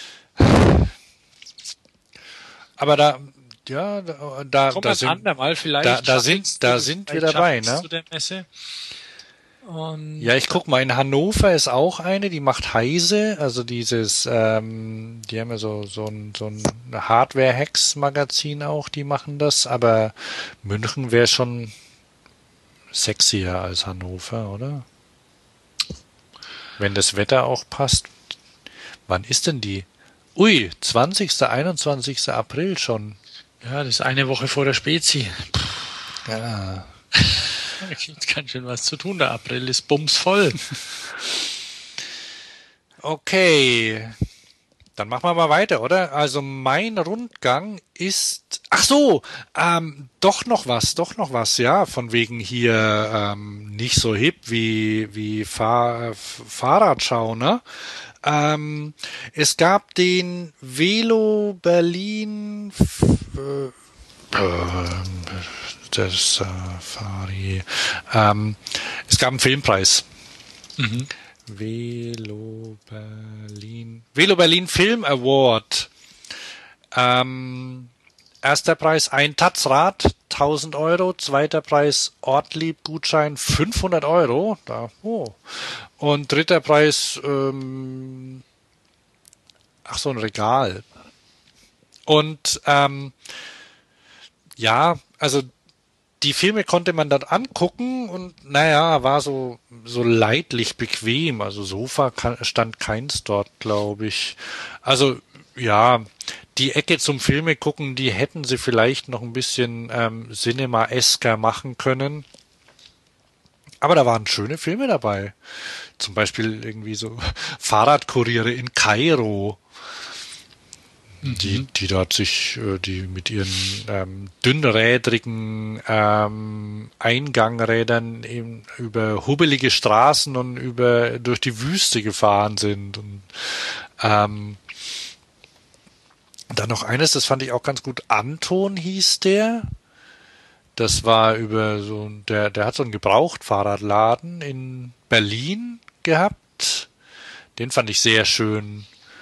aber da ja, da da, Kommt da ein sind andermal vielleicht. da- da schaffen sind- es da zu- sind wir vielleicht dabei, schaffen es ne? Zu der Messe. Und Ja, ich guck mal, in Hannover ist auch eine, die macht Heise, also dieses, ähm, die haben ja so, so ein, so ein Hardware-Hacks-Magazin auch, die machen das, aber München wäre schon sexier als Hannover, oder? Wenn das Wetter auch passt. Wann ist denn die? Ui, zwanzigster, einundzwanzigster April schon. ja, das ist eine Woche vor der Spezi. Ja. Da gibt ganz schön was zu tun. Der April ist bumsvoll. Okay, dann machen wir mal weiter, oder? Also mein Rundgang ist, ach so, ähm, doch noch was, doch noch was, ja, von wegen hier ähm, nicht so hip wie wie Fahr Fahrradschau, ne? Ähm, es gab den Velo Berlin f- äh, ähm, das Safari. Ähm, es gab einen Filmpreis. Velo Berlin. Velo Berlin Film Award. Ähm, erster Preis ein Taz-Rad, tausend Euro. Zweiter Preis Ortlieb-Gutschein, fünfhundert Euro. Da, oh. Und dritter Preis, ähm, ach so, ein Regal. Und ähm, ja, also die Filme konnte man dann angucken und naja, war so so leidlich bequem. Also Sofa kann, stand keins dort, glaube ich. Also ja, die Ecke zum Filme gucken, die hätten sie vielleicht noch ein bisschen ähm, Cinema-esker machen können. Aber da waren schöne Filme dabei. Zum Beispiel irgendwie so Fahrradkuriere in Kairo. Die, die dort sich, äh, die mit ihren ähm, dünnrädrigen ähm, Eingangrädern eben über hubbelige Straßen und über durch die Wüste gefahren sind. Und ähm, dann noch eines, das fand ich auch ganz gut. Anton hieß der. Das war über so der, der hat so einen Gebrauchtfahrradladen in Berlin gehabt. Den fand ich sehr schön.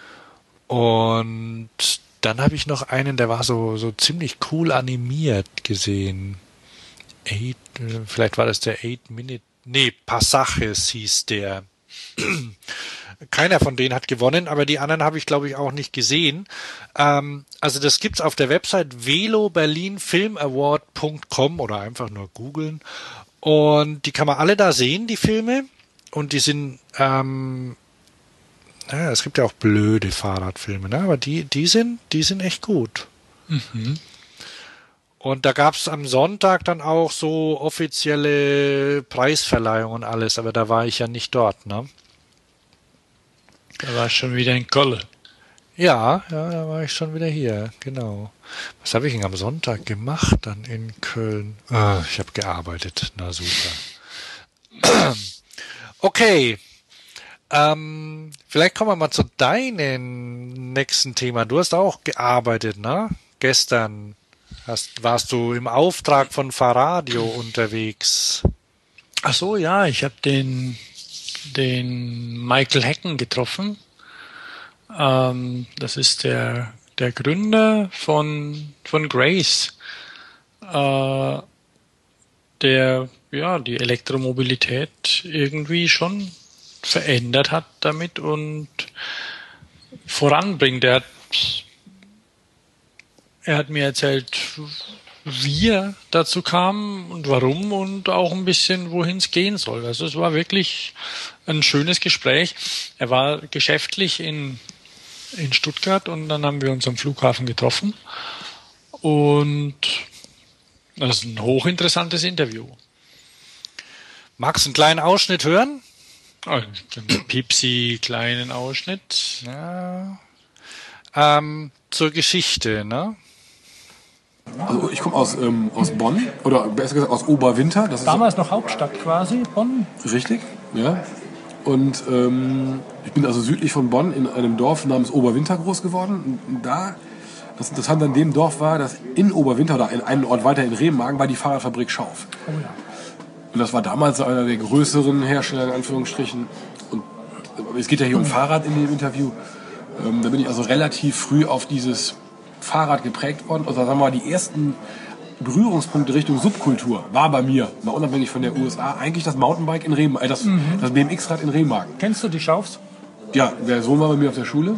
Und dann habe ich noch einen, der war so so ziemlich cool animiert gesehen. Eight, äh, vielleicht war das der Eight Minute, nee, Passages hieß der. Keiner von denen hat gewonnen, aber die anderen habe ich, glaube ich, auch nicht gesehen. Ähm, also das gibt's auf der Website velo berlin film award punkt com oder einfach nur googeln. Und die kann man alle da sehen, die Filme. Und die sind ähm, naja, es gibt ja auch blöde Fahrradfilme, ne? Aber die, die sind, die sind echt gut. Mhm. Und da gab's am Sonntag dann auch so offizielle Preisverleihungen und alles, aber da war ich ja nicht dort, ne? Da war schon wieder in Köln. Ja, ja, da war ich schon wieder hier, genau. Was habe ich denn am Sonntag gemacht dann in Köln? Ah, ich habe gearbeitet, na super. Okay, ähm, vielleicht kommen wir mal zu deinem nächsten Thema. Du hast auch gearbeitet, ne? Gestern hast, warst du im Auftrag von Fahrradio unterwegs. Ach so, ja, ich habe den, den Michael Hecken getroffen. Ähm, das ist der, der Gründer von, von Grace, äh, der ja die Elektromobilität irgendwie schon verändert hat damit und voranbringt. Er hat, er hat mir erzählt, wie er dazu kam und warum und auch ein bisschen, wohin es gehen soll. Also es war wirklich ein schönes Gespräch. Er war geschäftlich in in Stuttgart und dann haben wir uns am Flughafen getroffen und das ist ein hochinteressantes Interview. Magst du einen kleinen Ausschnitt hören? Einen Pipsi kleinen Ausschnitt. Ja. Ähm, zur Geschichte, ne? Also ich komme aus, ähm, aus Bonn, oder besser gesagt aus Oberwinter. Das ist Damals noch Hauptstadt quasi, Bonn. richtig, ja. Und ähm, ich bin also südlich von Bonn in einem Dorf namens Oberwinter groß geworden. Und da, das Interessante an dem Dorf war, dass in Oberwinter oder in einem Ort weiter in Remagen war die Fahrradfabrik Schauf. Oh ja. Und das war damals einer der größeren Hersteller in Anführungsstrichen. Und es geht ja hier um Fahrrad in dem Interview. Ähm, da bin ich also relativ früh auf dieses Fahrrad geprägt worden. Also sagen wir mal, die ersten Berührungspunkte Richtung Subkultur war bei mir, mal unabhängig von der U S A, eigentlich das Mountainbike in Remagen, äh, das, mhm. das B M X-Rad in Remagen. Kennst du die Schaufs? Ja, der Sohn war bei mir auf der Schule.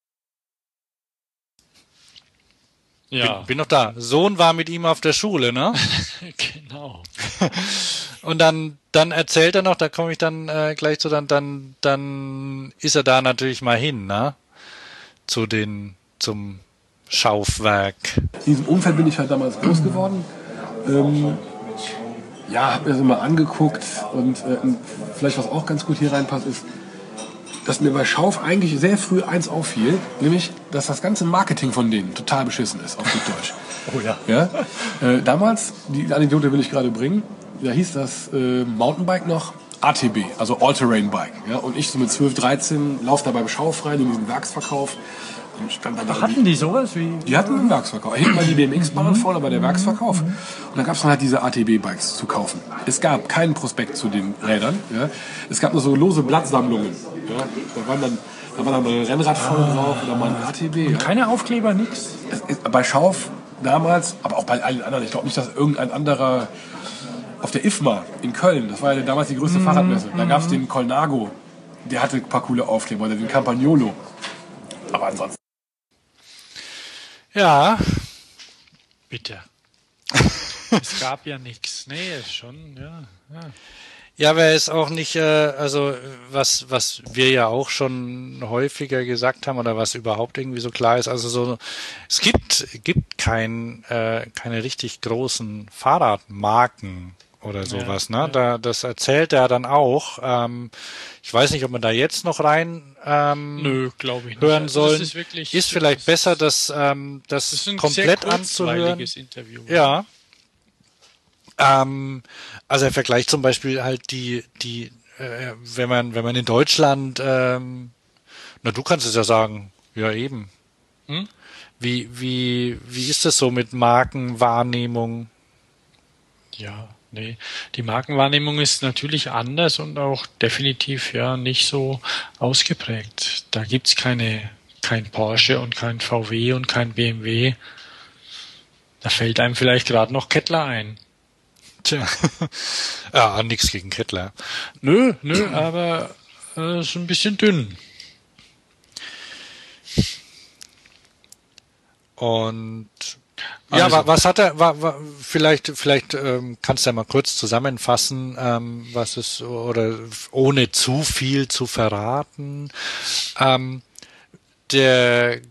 Ja, Bin, bin noch da. Sohn war mit ihm auf der Schule, ne? genau. Und dann, dann erzählt er noch, da komme ich dann äh, gleich zu, dann, dann, dann ist er da natürlich mal hin, ne? Zu den, zum Schaufwerk. In diesem Umfeld bin ich halt damals groß geworden. Ähm, ja, hab mir das immer angeguckt und äh, vielleicht was auch ganz gut hier reinpasst ist, dass mir bei Schauf eigentlich sehr früh eins auffiel, nämlich, dass das ganze Marketing von denen total beschissen ist, auf gut Deutsch. Oh ja. Ja? Äh, damals, die Anekdote will ich gerade bringen, da hieß das äh, Mountainbike noch A T B, also All-Terrain Bike. Ja? Und ich so mit zwölf, dreizehn laufe da beim Schauf rein in diesen Werksverkauf. Und stand da Hatten die sowas? Wie? Die hatten einen Werksverkauf. Hinten war die B M X-Bahn, vorne war der Werksverkauf. Und da gab es dann halt diese A T B-Bikes zu kaufen. Es gab keinen Prospekt zu den Rädern. Ja. Es gab nur so lose Blattsammlungen. Ja. Da, waren dann, da war dann ein Rennrad vorne drauf oder mal ein A T B. Ja. Keine Aufkleber, nix? Es ist, bei Schauf damals, aber auch bei allen anderen. Ich glaube nicht, dass irgendein anderer auf der I F M A in Köln, das war ja damals die größte mhm. Fahrradmesse, da gab es den Colnago, der hatte ein paar coole Aufkleber, oder den Campagnolo. Aber ansonsten. Ja. Bitte. Es gab ja nichts. Nee, schon, ja. Ja, ja aber es ist auch nicht, äh, also was was wir ja auch schon häufiger gesagt haben oder was überhaupt irgendwie so klar ist, also so es gibt gibt kein äh, keine richtig großen Fahrradmarken oder sowas, ja, ne? Ja. Da, das erzählt er dann auch. Ähm, ich weiß nicht, ob man da jetzt noch rein ähm, Nö, glaube ich nicht. hören also soll. Ist, wirklich, ist vielleicht das besser, das, ähm, das, das ist komplett anzuhören. Interview. Ja. Ähm, also er vergleicht zum Beispiel halt die, die, äh, wenn man, wenn man in Deutschland, ähm, na du kannst es ja sagen, ja eben. Hm? Wie, wie, wie ist das so mit Markenwahrnehmung? Ja. Nee, die Markenwahrnehmung ist natürlich anders und auch definitiv ja nicht so ausgeprägt. Da gibt's keine, kein Porsche und kein V W und kein B M W. Da fällt einem vielleicht gerade noch Kettler ein. Tja, ja, nix gegen Kettler. Nö, nö, aber äh, so ein bisschen dünn. Und ja, also, was hat er, war, war, vielleicht, vielleicht ähm, kannst du ja mal kurz zusammenfassen, ähm, was es, oder ohne zu viel zu verraten. Ähm, der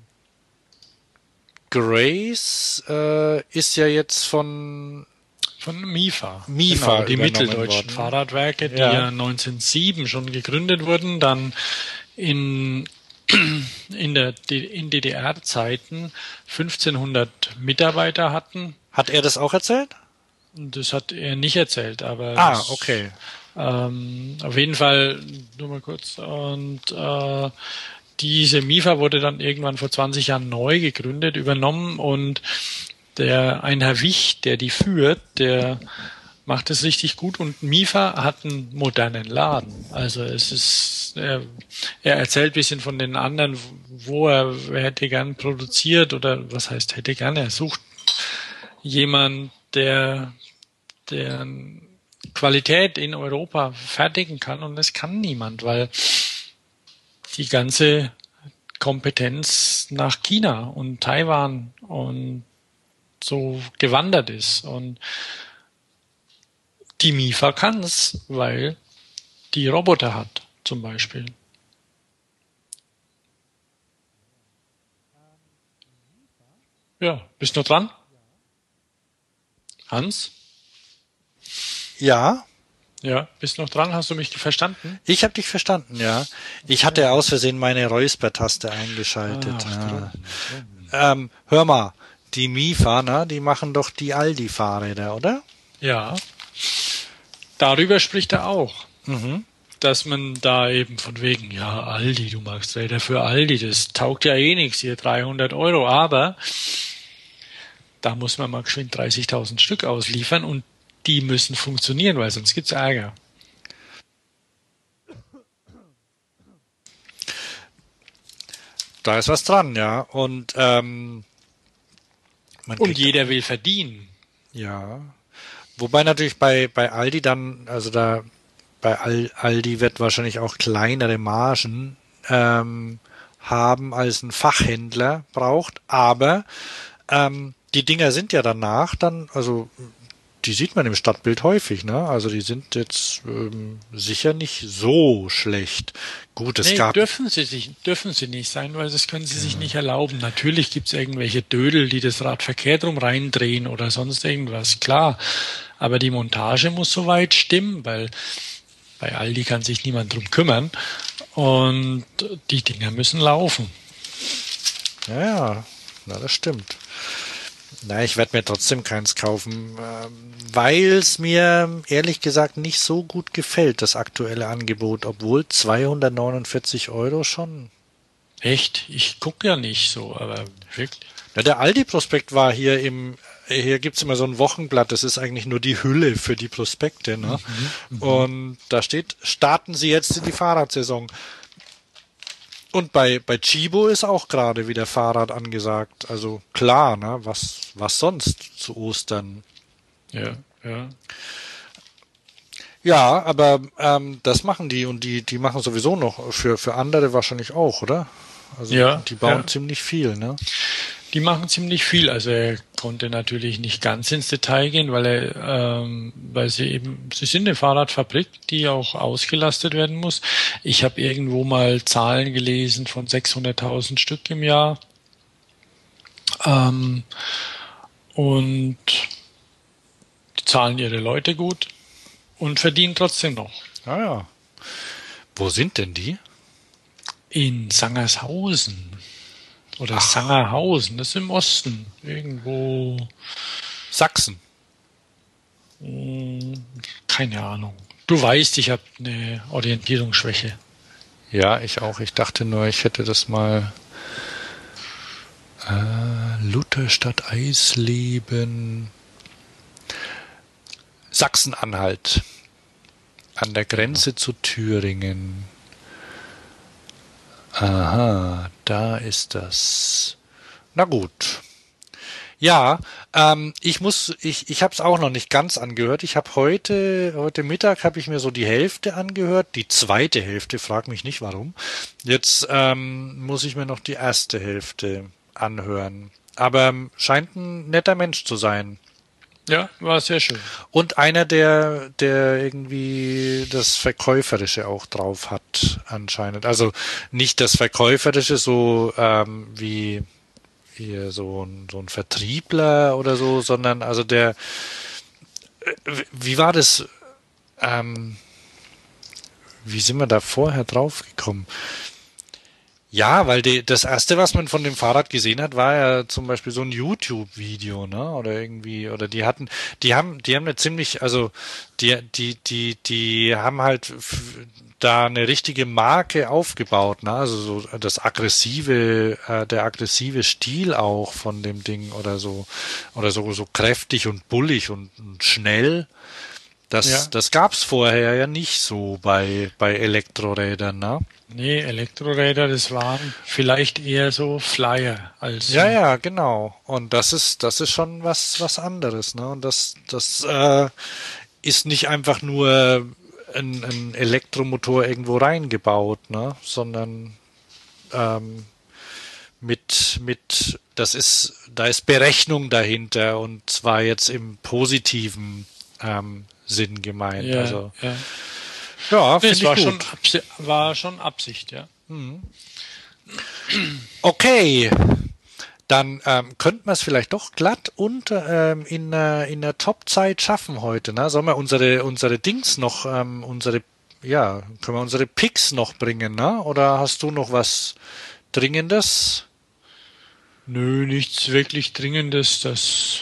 Grace äh, ist ja jetzt von von MIFA. MIFA, genau, die mitteldeutschen worden. Fahrradwerke, die ja. ja neunzehnhundertsieben schon gegründet wurden, dann in in der D- in D D R-Zeiten fünfzehnhundert Mitarbeiter hatten. Hat er das auch erzählt? Das hat er nicht erzählt, aber Ah, das, okay. ähm, auf jeden Fall, nur mal kurz, und äh, diese MIFA wurde dann irgendwann vor zwanzig Jahren neu gegründet, übernommen, und der ein Herr Wich, der die führt, der macht es richtig gut, und MIFA hat einen modernen Laden. Also es ist, er, er erzählt ein bisschen von den anderen, wo er, er hätte gern produziert, oder was heißt hätte gern, er sucht jemand, der, der Qualität in Europa fertigen kann, und das kann niemand, weil die ganze Kompetenz nach China und Taiwan und so gewandert ist. Und die MIFA kann es, weil die Roboter hat, zum Beispiel. Ja, bist du noch dran? Hans? Ja, Ja, bist du noch dran? Hast du mich verstanden? ich habe dich verstanden, ja. Ich hatte aus Versehen meine Räuspertaste eingeschaltet. Ach, ja. drum. ähm, hör mal, die MIFA, ne, die machen doch die Aldi-Fahrräder, oder? Ja. Darüber spricht er auch. Mhm. Dass man da eben von wegen, ja, Aldi, du magst Räder für Aldi, das taugt ja eh nichts, hier dreihundert Euro, aber da muss man mal geschwind dreißigtausend Stück ausliefern, und die müssen funktionieren, weil sonst gibt's Ärger. Da ist was dran, ja. Und ähm, man Und kriegt- jeder will verdienen. Ja. Wobei natürlich bei, bei Aldi dann, also da bei Al, Aldi wird wahrscheinlich auch kleinere Margen ähm, haben, als ein Fachhändler braucht, aber ähm, die Dinger sind ja danach dann, also die sieht man im Stadtbild häufig, ne? Also die sind jetzt ähm, sicher nicht so schlecht. Gut, es Nee, gab dürfen sie sich, dürfen sie nicht sein, weil das können sie sich nicht erlauben. Natürlich gibt's irgendwelche Dödel, die das Rad verkehrt rum reindrehen oder sonst irgendwas, klar. Aber die Montage muss soweit stimmen, weil bei Aldi kann sich niemand drum kümmern. Und die Dinger müssen laufen. Ja, ja, na, das stimmt. Na, ich werde mir trotzdem keins kaufen, weil es mir ehrlich gesagt nicht so gut gefällt, das aktuelle Angebot, obwohl zweihundertneunundvierzig Euro schon. Echt? Ich gucke ja nicht so, aber wirklich. Na, der Aldi-Prospekt war hier im, hier gibt's immer so ein Wochenblatt, das ist eigentlich nur die Hülle für die Prospekte, ne? Mhm, und da steht, starten Sie jetzt in die Fahrradsaison. Und bei, bei Chibo ist auch gerade wieder Fahrrad angesagt. Also klar, ne? Was, was sonst zu Ostern? Ja, ja. Ja, aber ähm, das machen die, und die, die machen sowieso noch für, für andere wahrscheinlich auch, oder? Also Ja, die bauen ja. ziemlich viel, ne? Die machen ziemlich viel. Also er konnte natürlich nicht ganz ins Detail gehen, weil er, ähm, weil sie eben, sie sind eine Fahrradfabrik, die auch ausgelastet werden muss. Ich habe irgendwo mal Zahlen gelesen von sechshunderttausend Stück im Jahr. Ähm, und die zahlen ihre Leute gut und verdienen trotzdem noch. Ah ja. Wo sind denn die? In Sangershausen. Oder Sangerhausen, das ist im Osten. Irgendwo. Sachsen. Hm, keine Ahnung. Du weißt, ich habe eine Orientierungsschwäche. Ja, ich auch. Ich dachte nur, ich hätte das mal. Äh, Lutherstadt Eisleben. Sachsen-Anhalt. An der Grenze zu Thüringen. Aha, da ist das. Na gut. Ja, ähm, ich muss, ich, ich habe es auch noch nicht ganz angehört. Ich habe heute, heute Mittag habe ich mir so die Hälfte angehört, die zweite Hälfte, frag mich nicht warum. Jetzt ähm, muss ich mir noch die erste Hälfte anhören. Aber ähm, scheint ein netter Mensch zu sein. Ja, war sehr schön. Und einer, der, der irgendwie das Verkäuferische auch drauf hat, anscheinend. Also nicht das Verkäuferische so ähm, wie hier so ein, so ein Vertriebler oder so, sondern also der, äh, wie war das, ähm, wie sind wir da vorher drauf gekommen? Ja, weil die, das erste, was man von dem Fahrrad gesehen hat, war ja zum Beispiel so ein YouTube-Video, ne? Oder irgendwie, oder die hatten, die haben, die haben eine ziemlich, also die, die, die, die haben halt f- da eine richtige Marke aufgebaut, ne? Also so das aggressive, äh, der aggressive Stil auch von dem Ding oder so, oder so so kräftig und bullig und, und schnell. Das, Ja. das gab's vorher ja nicht so bei bei Elektrorädern, ne? Nee, Elektroräder, das waren vielleicht eher so Flyer als Ja, ja, genau. Und das ist, das ist schon was, was anderes, ne? Und das, das äh, ist nicht einfach nur ein, ein Elektromotor irgendwo reingebaut, ne? Sondern ähm, mit, mit, das ist, da ist Berechnung dahinter und zwar jetzt im positiven ähm, Sinn gemeint. ja, Also ja. ja, Nee, finde es ich war gut. schon, Absi- war schon Absicht, ja. Okay, dann ähm, könnten wir es vielleicht doch glatt und ähm, in, äh, in der Top-Zeit schaffen heute. Ne? Sollen wir unsere, unsere Dings noch, ähm, unsere, ja, können wir unsere Picks noch bringen, ne? Oder hast du noch was Dringendes? Nö, nichts wirklich Dringendes, dass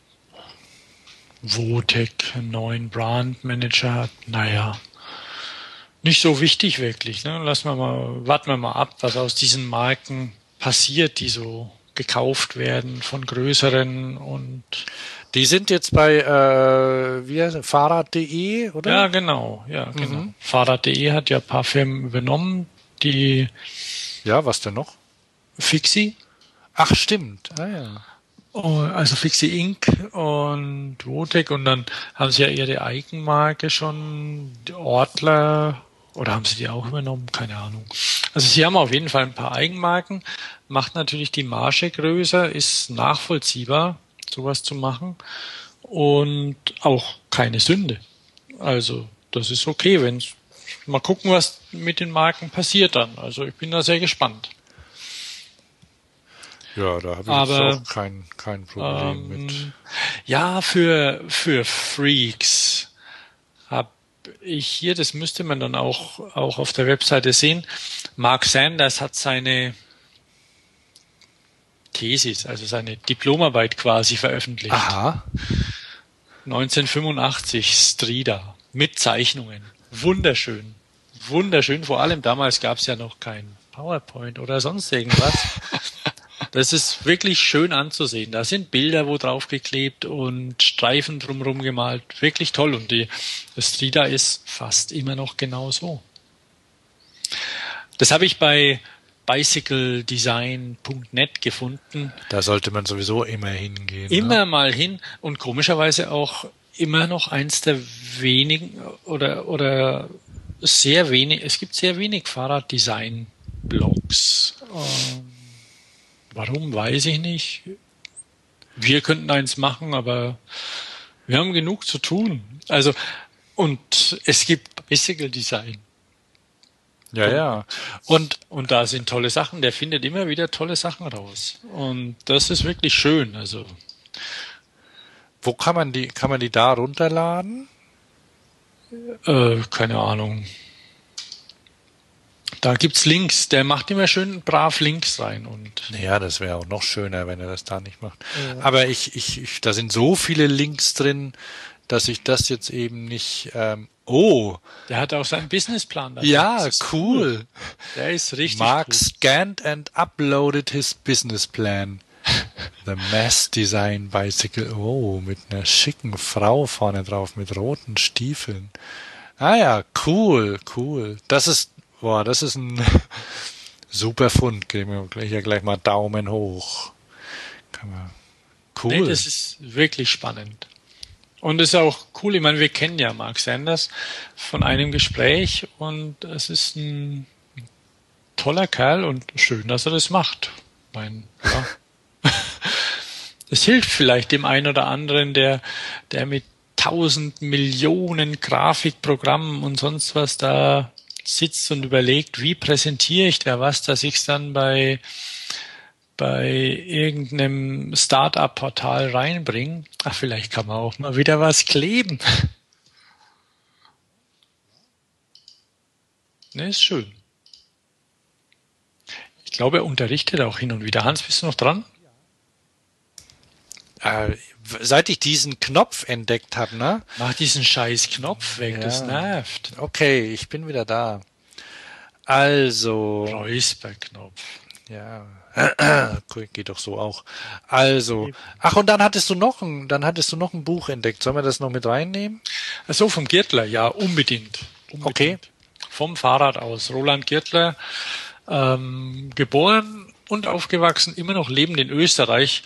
Votec einen neuen Brandmanager hat. Naja, nicht so wichtig wirklich. Ne? Lassen wir mal, warten wir mal ab, was aus diesen Marken passiert, die so gekauft werden von größeren und Die sind jetzt bei äh, wie heißt, Fahrrad punkt de, oder? ja, genau, ja, genau. Fahrrad punkt de hat ja ein paar Firmen übernommen, die Ja, was denn noch? Fixie, Ach, stimmt. Ah, ja. oh, also Fixie Incorporated und Votec und dann haben sie ja ihre Eigenmarke schon, die Ortler, oder haben sie die auch übernommen? Keine Ahnung. Also sie haben auf jeden Fall ein paar Eigenmarken, macht natürlich die Marge größer, ist nachvollziehbar, sowas zu machen und auch keine Sünde. Also das ist okay, wenn mal gucken, was mit den Marken passiert dann. Also ich bin da sehr gespannt. Ja, da habe ich Aber, jetzt auch kein, kein Problem mit. Ähm, ja, für, für Freaks habe ich hier, das müsste man dann auch, auch auf der Webseite sehen. Mark Sanders hat seine Thesis, also seine Diplomarbeit quasi veröffentlicht. Aha. neunzehnhundertfünfundachtzig, Strida, mit Zeichnungen. Wunderschön. Wunderschön. Vor allem damals gab es ja noch kein PowerPoint oder sonst irgendwas. Das ist wirklich schön anzusehen. Da sind Bilder wo drauf geklebt und Streifen drumherum gemalt. Wirklich toll. Und die, das Strida ist fast immer noch genau so. Das habe ich bei bicycle design punkt net gefunden. Da sollte man sowieso immer hingehen. Immer Ne? mal hin und komischerweise auch immer noch eins der wenigen oder, oder sehr wenig, es gibt sehr wenig Fahrraddesign-Blogs. Ähm, warum, weiß ich nicht. Wir könnten eins machen, aber wir haben genug zu tun. Also, und es gibt Bicycle Design. Ja, ja. Und Und da sind tolle Sachen. Der findet immer wieder tolle Sachen raus. Und das ist wirklich schön. Also, wo kann man die, kann man die da runterladen? äh, keine Ahnung. Da gibt's Links. Der macht immer schön brav Links rein. Und Ja, das wäre auch noch schöner, wenn er das da nicht macht. Aber ich, ich, ich, da sind so viele Links drin, dass ich das jetzt eben nicht. Ähm, oh, der hat auch seinen Businessplan. dabei. ja, Das ist cool. Der ist richtig Mark cool. scanned and uploaded his business plan. The Mass Design Bicycle. Oh, mit einer schicken Frau vorne drauf mit roten Stiefeln. Ah ja, cool, cool. Das ist, boah, das ist ein super Fund. Geben wir gleich, ja gleich mal Daumen hoch. Kann man, cool. Nee, das ist wirklich spannend. Und es ist auch cool, ich meine, wir kennen ja Mark Sanders von einem Gespräch und es ist ein toller Kerl und schön, dass er das macht. Ich meine, ja. Es hilft vielleicht dem einen oder anderen, der, der mit tausend Millionen Grafikprogrammen und sonst was da sitzt und überlegt, wie präsentiere ich da was, dass ich es dann bei bei irgendeinem Start-up-Portal reinbringen. Ach, vielleicht kann man auch mal wieder was kleben. Ne, ist schön. glaube, er unterrichtet auch hin und wieder. Hans, bist du noch dran? Äh, seit ich diesen Knopf entdeckt habe, ne? Mach diesen scheiß Knopf weg, Ja. das nervt. Okay, ich bin wieder da. Also, Räusperknopf. ja, geht doch so auch. Also, ach, und dann hattest du noch ein, dann hattest du noch ein Buch entdeckt. Sollen wir das noch mit reinnehmen? Also vom Gürtler, ja, unbedingt. unbedingt. Okay. Vom Fahrrad aus. Roland Gürtler, ähm, geboren und aufgewachsen, immer noch lebend in Österreich.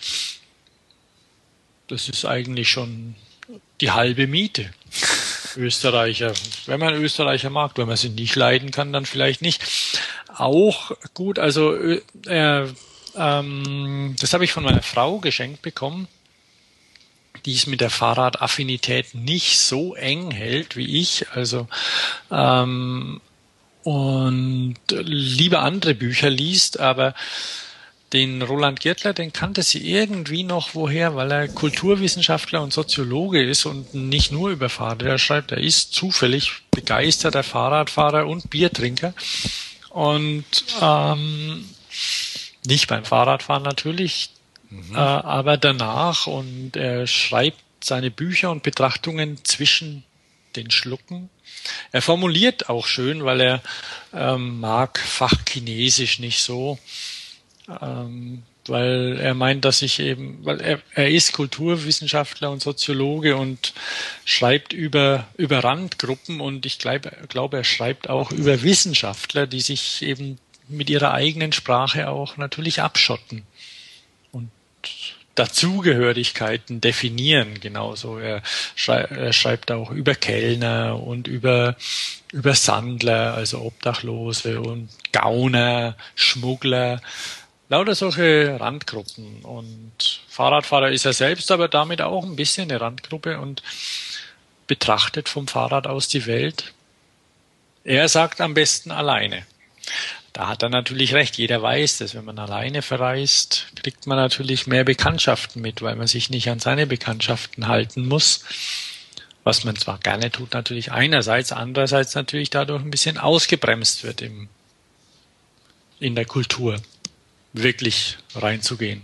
Das ist eigentlich schon die halbe Miete. Österreicher, wenn man Österreicher mag, wenn man sie nicht leiden kann, dann vielleicht nicht. Auch gut, also äh, ähm, das habe ich von meiner Frau geschenkt bekommen, die es mit der Fahrradaffinität nicht so eng hält wie ich, also ähm, und lieber andere Bücher liest, aber den Roland Gürtler, den kannte sie irgendwie noch woher, weil er Kulturwissenschaftler und Soziologe ist und nicht nur über Fahrräder schreibt. Er ist zufällig begeisterter Fahrradfahrer und Biertrinker. Und ähm, nicht beim Fahrradfahren natürlich, mhm. äh, aber danach. Und er schreibt seine Bücher und Betrachtungen zwischen den Schlucken. Er formuliert auch schön, weil er ähm, mag Fachchinesisch nicht so. Ähm, weil er meint, dass ich eben, weil er, er ist Kulturwissenschaftler und Soziologe und schreibt über, über Randgruppen und ich glaube, glaube, er schreibt auch über Wissenschaftler, die sich eben mit ihrer eigenen Sprache auch natürlich abschotten und Dazugehörigkeiten definieren genauso. Er, schrei, er schreibt auch über Kellner und über, über Sandler, also Obdachlose und Gauner, Schmuggler, lauter solche Randgruppen. Und Fahrradfahrer ist er selbst, aber damit auch ein bisschen eine Randgruppe und betrachtet vom Fahrrad aus die Welt. Er sagt am besten alleine. Da hat er natürlich recht. Jeder weiß, dass wenn man alleine verreist, kriegt man natürlich mehr Bekanntschaften mit, weil man sich nicht an seine Bekanntschaften halten muss. Was man zwar gerne tut, natürlich einerseits, andererseits natürlich dadurch ein bisschen ausgebremst wird im, in der Kultur. Wirklich reinzugehen.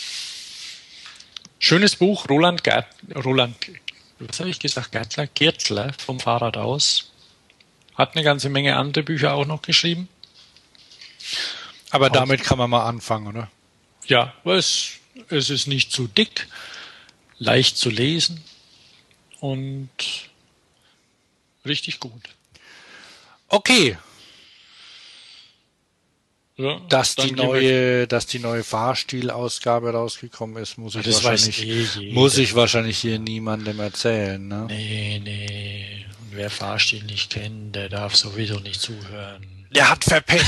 Schönes Buch, Roland Gert, Roland, was habe ich gesagt, Gärtler, Gärtler vom Fahrrad aus. Hat eine ganze Menge andere Bücher auch noch geschrieben. Aber auch damit kann man mal anfangen, oder? Ja, es, es ist nicht zu dick, leicht zu lesen und richtig gut. Okay. Ja, dass die neue, dass die neue Fahrstilausgabe rausgekommen ist, muss ich das wahrscheinlich, eh muss ich wahrscheinlich hier niemandem erzählen, ne? Nee, nee. Und wer Fahrstil nicht kennt, der darf sowieso nicht zuhören. Der hat verpennt.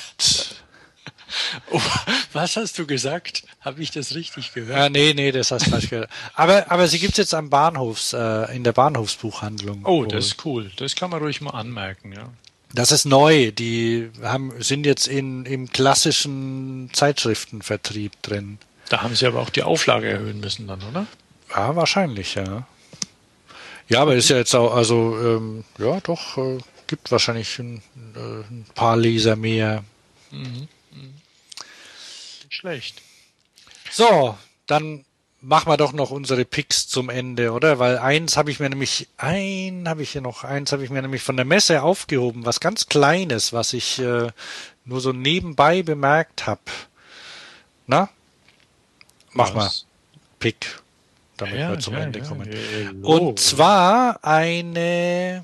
Oh, was hast du gesagt? Habe ich das richtig gehört? Ja, nee, nee, das hast du falsch gehört. Aber, aber sie gibt's jetzt am Bahnhofs, äh, in der Bahnhofsbuchhandlung. Oh, das ist cool. Das kann man ruhig mal anmerken, ja. Das ist neu. Die haben, sind jetzt in, im klassischen Zeitschriftenvertrieb drin. Da haben sie aber auch die Auflage erhöhen müssen dann, oder? Ja, wahrscheinlich, ja. Ja, aber ist ja jetzt auch, also, ähm, ja, doch, äh, gibt wahrscheinlich ein, äh, ein paar Leser mehr. Mhm. Mhm. Nicht schlecht. So, dann machen wir doch noch unsere Picks zum Ende, oder? Weil eins habe ich mir nämlich, ein habe ich hier noch, eins habe ich mir nämlich von der Messe aufgehoben, was ganz Kleines, was ich äh, nur so nebenbei bemerkt habe. Na? Mach was? mal. Pick, damit ja, wir zum ja, Ende ja, kommen. ja, Und zwar eine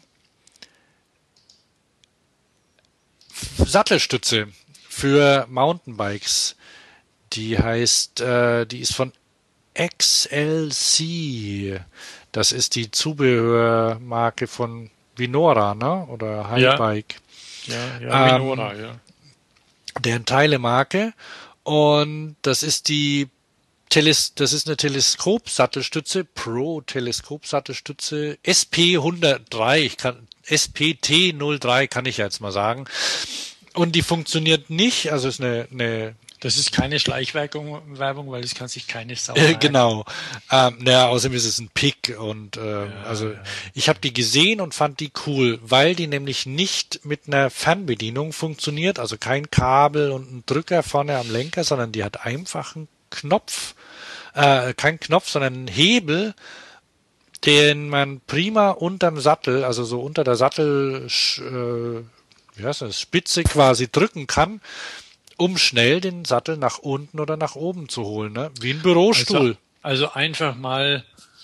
Sattelstütze für Mountainbikes. Die heißt, äh, die ist von X L C. Das ist die Zubehörmarke von Vinora, ne? Oder Highbike. Ja, ja, ja ähm, Vinora, ja. Deren Teilemarke. Und das ist die Teles das ist eine Teleskop-Sattelstütze, Pro-Teleskop-Sattelstütze, S P hundertdrei, ich kann, S P T null drei kann ich jetzt mal sagen. Und die funktioniert nicht, also ist eine, eine Das ist keine Schleichwerbung, Werbung, weil das kann sich keine Sau Äh, genau. Ähm, naja, außerdem ist es ein Pick und äh, Ja, also ja. ich habe die gesehen und fand die cool, weil die nämlich nicht mit einer Fernbedienung funktioniert, also kein Kabel und ein Drücker vorne am Lenker, sondern die hat einfach einen Knopf, äh, kein Knopf, sondern einen Hebel, den man prima unterm Sattel, also so unter der Sattel, äh, wie heißt das, Spitze quasi drücken kann, um schnell den Sattel nach unten oder nach oben zu holen, ne? Wie ein Bürostuhl. Also, also einfach mal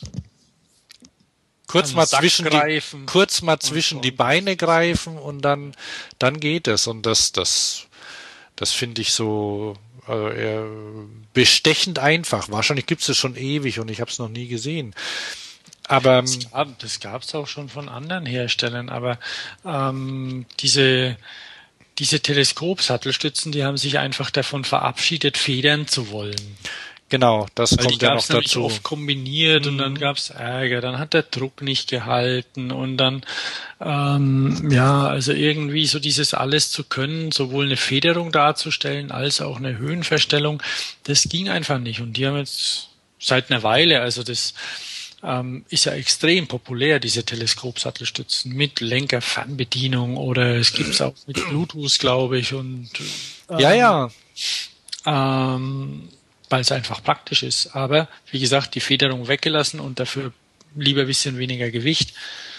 kurz an mal den Sack zwischen die, greifen kurz mal zwischen und- die Beine greifen und dann, dann geht es. Und das, das, das finde ich so also eher bestechend einfach. Wahrscheinlich gibt es es schon ewig und ich habe es noch nie gesehen. Aber ähm, Das gab das gab's auch schon von anderen Herstellern, aber ähm, diese diese Teleskopsattelstützen, die haben sich einfach davon verabschiedet, federn zu wollen. genau, das Weil die kommt ja gab noch es nämlich dazu. oft kombiniert und dann Mhm. gab es Ärger, dann hat der Druck nicht gehalten und dann, ähm, ja, also irgendwie so dieses alles zu können, sowohl eine Federung darzustellen als auch eine Höhenverstellung, das ging einfach nicht. Und die haben jetzt seit einer Weile, also das ähm, ist ja extrem populär, diese Teleskopsattelstützen mit Lenker-Fernbedienung oder es gibt es auch mit Bluetooth, glaube ich, und ähm, Ja, ja. ähm, weil es einfach praktisch ist. Aber wie gesagt, die Federung weggelassen und dafür lieber ein bisschen weniger Gewicht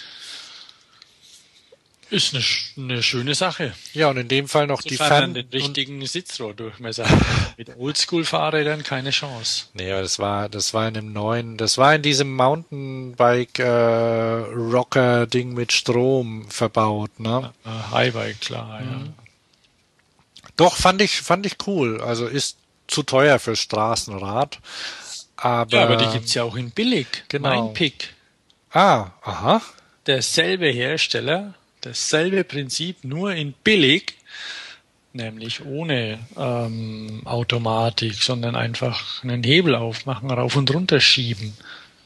ist eine, sch- eine schöne Sache. Ja, und in dem Fall noch die Sofern Fern... man den richtigen Sitzrohrdurchmesser hat. Mit Oldschool-Fahrrädern keine Chance. Nee, aber das war, das war in dem neuen, das war in diesem Mountainbike äh, Rocker Ding mit Strom verbaut, ne? Äh, Highbike, klar, ja. Doch, fand ich, fand ich cool. Also ist zu teuer für Straßenrad. Aber, Ja, aber die gibt's ja auch in billig. Genau. Mein Pick. Ah, aha. Derselbe Hersteller, dasselbe Prinzip, nur in billig, nämlich ohne ähm, Automatik, sondern einfach einen Hebel aufmachen, rauf und runter schieben.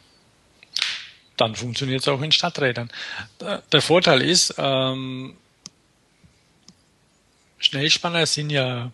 Dann funktioniert es auch in Stadträdern. Der der Vorteil ist, ähm, Schnellspanner sind ja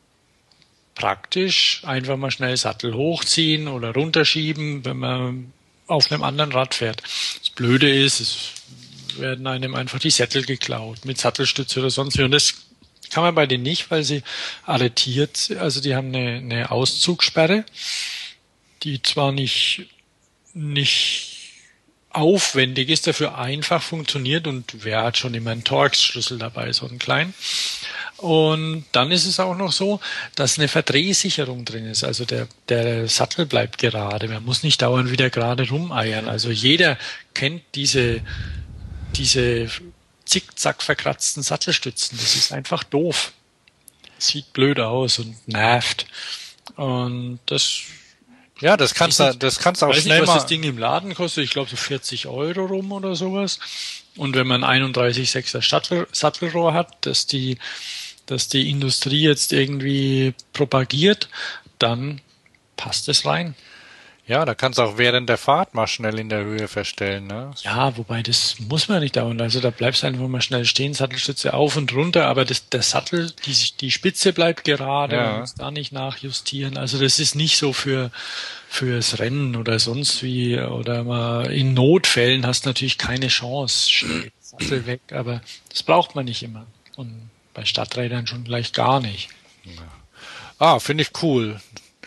praktisch, einfach mal schnell Sattel hochziehen oder runterschieben, wenn man auf einem anderen Rad fährt. Das Blöde ist, es werden einem einfach die Sättel geklaut mit Sattelstütze oder sonst wie. Und das kann man bei denen nicht, weil sie arretiert, also die haben eine, eine Auszugssperre, die zwar nicht, nicht aufwendig ist, dafür einfach funktioniert und wer hat schon immer einen Torx-Schlüssel dabei, so einen kleinen. Und dann ist es auch noch so, dass eine Verdrehsicherung drin ist. Also der, der Sattel bleibt gerade. Man muss nicht dauernd wieder gerade rumeiern. Also jeder kennt diese, diese zickzack verkratzten Sattelstützen. Das ist einfach doof. Sieht blöd aus und nervt. Und das, Ja, das kannst du, das kannst du auch weiß schnell nicht, was mal. das Ding im Laden kostet. Ich glaube so vierzig Euro rum oder sowas. Und wenn man einunddreißig Komma sechser Sattel, Sattelrohr hat, dass die, dass die Industrie jetzt irgendwie propagiert, dann passt es rein. Ja, da kannst du auch während der Fahrt mal schnell in der Höhe verstellen, ne? Ja, wobei das muss man nicht dauern. Also da bleibst du einfach mal schnell stehen, Sattelstütze auf und runter, aber das, der Sattel, die, die Spitze bleibt gerade, Ja. man muss da nicht nachjustieren. Also das ist nicht so für fürs Rennen oder sonst wie oder mal in Notfällen hast du natürlich keine Chance. Schnell Sattel weg, aber das braucht man nicht immer. Und bei Stadträdern schon gleich gar nicht. Ah, finde ich cool.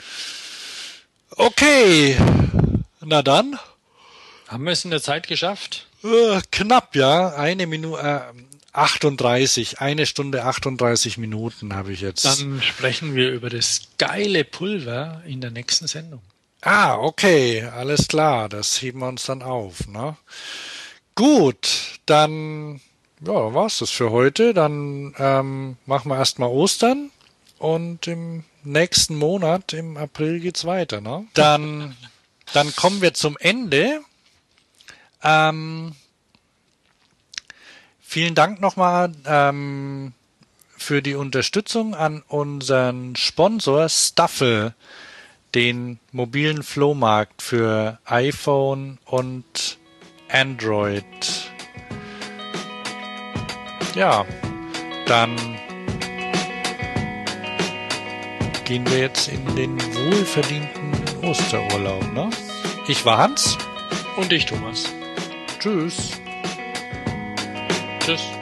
Okay. Na dann. Haben wir es in der Zeit geschafft? Äh, knapp, ja. Eine Minute, äh, achtunddreißig. Eine Stunde achtunddreißig Minuten habe ich jetzt. Dann sprechen wir über das geile Pulver in der nächsten Sendung. Ah, okay. Alles klar. Das heben wir uns dann auf, ne? Gut. Dann, ja, war's das für heute. Dann ähm, machen wir erstmal Ostern. Und im nächsten Monat, im April, geht's weiter, ne? Dann, dann kommen wir zum Ende. Ähm, vielen Dank nochmal ähm, für die Unterstützung an unseren Sponsor Staffel, den mobilen Flohmarkt für iPhone und Android. Ja, dann gehen wir jetzt in den wohlverdienten Osterurlaub, ne? Ich war Hans. Und ich, Thomas. Tschüss. Tschüss.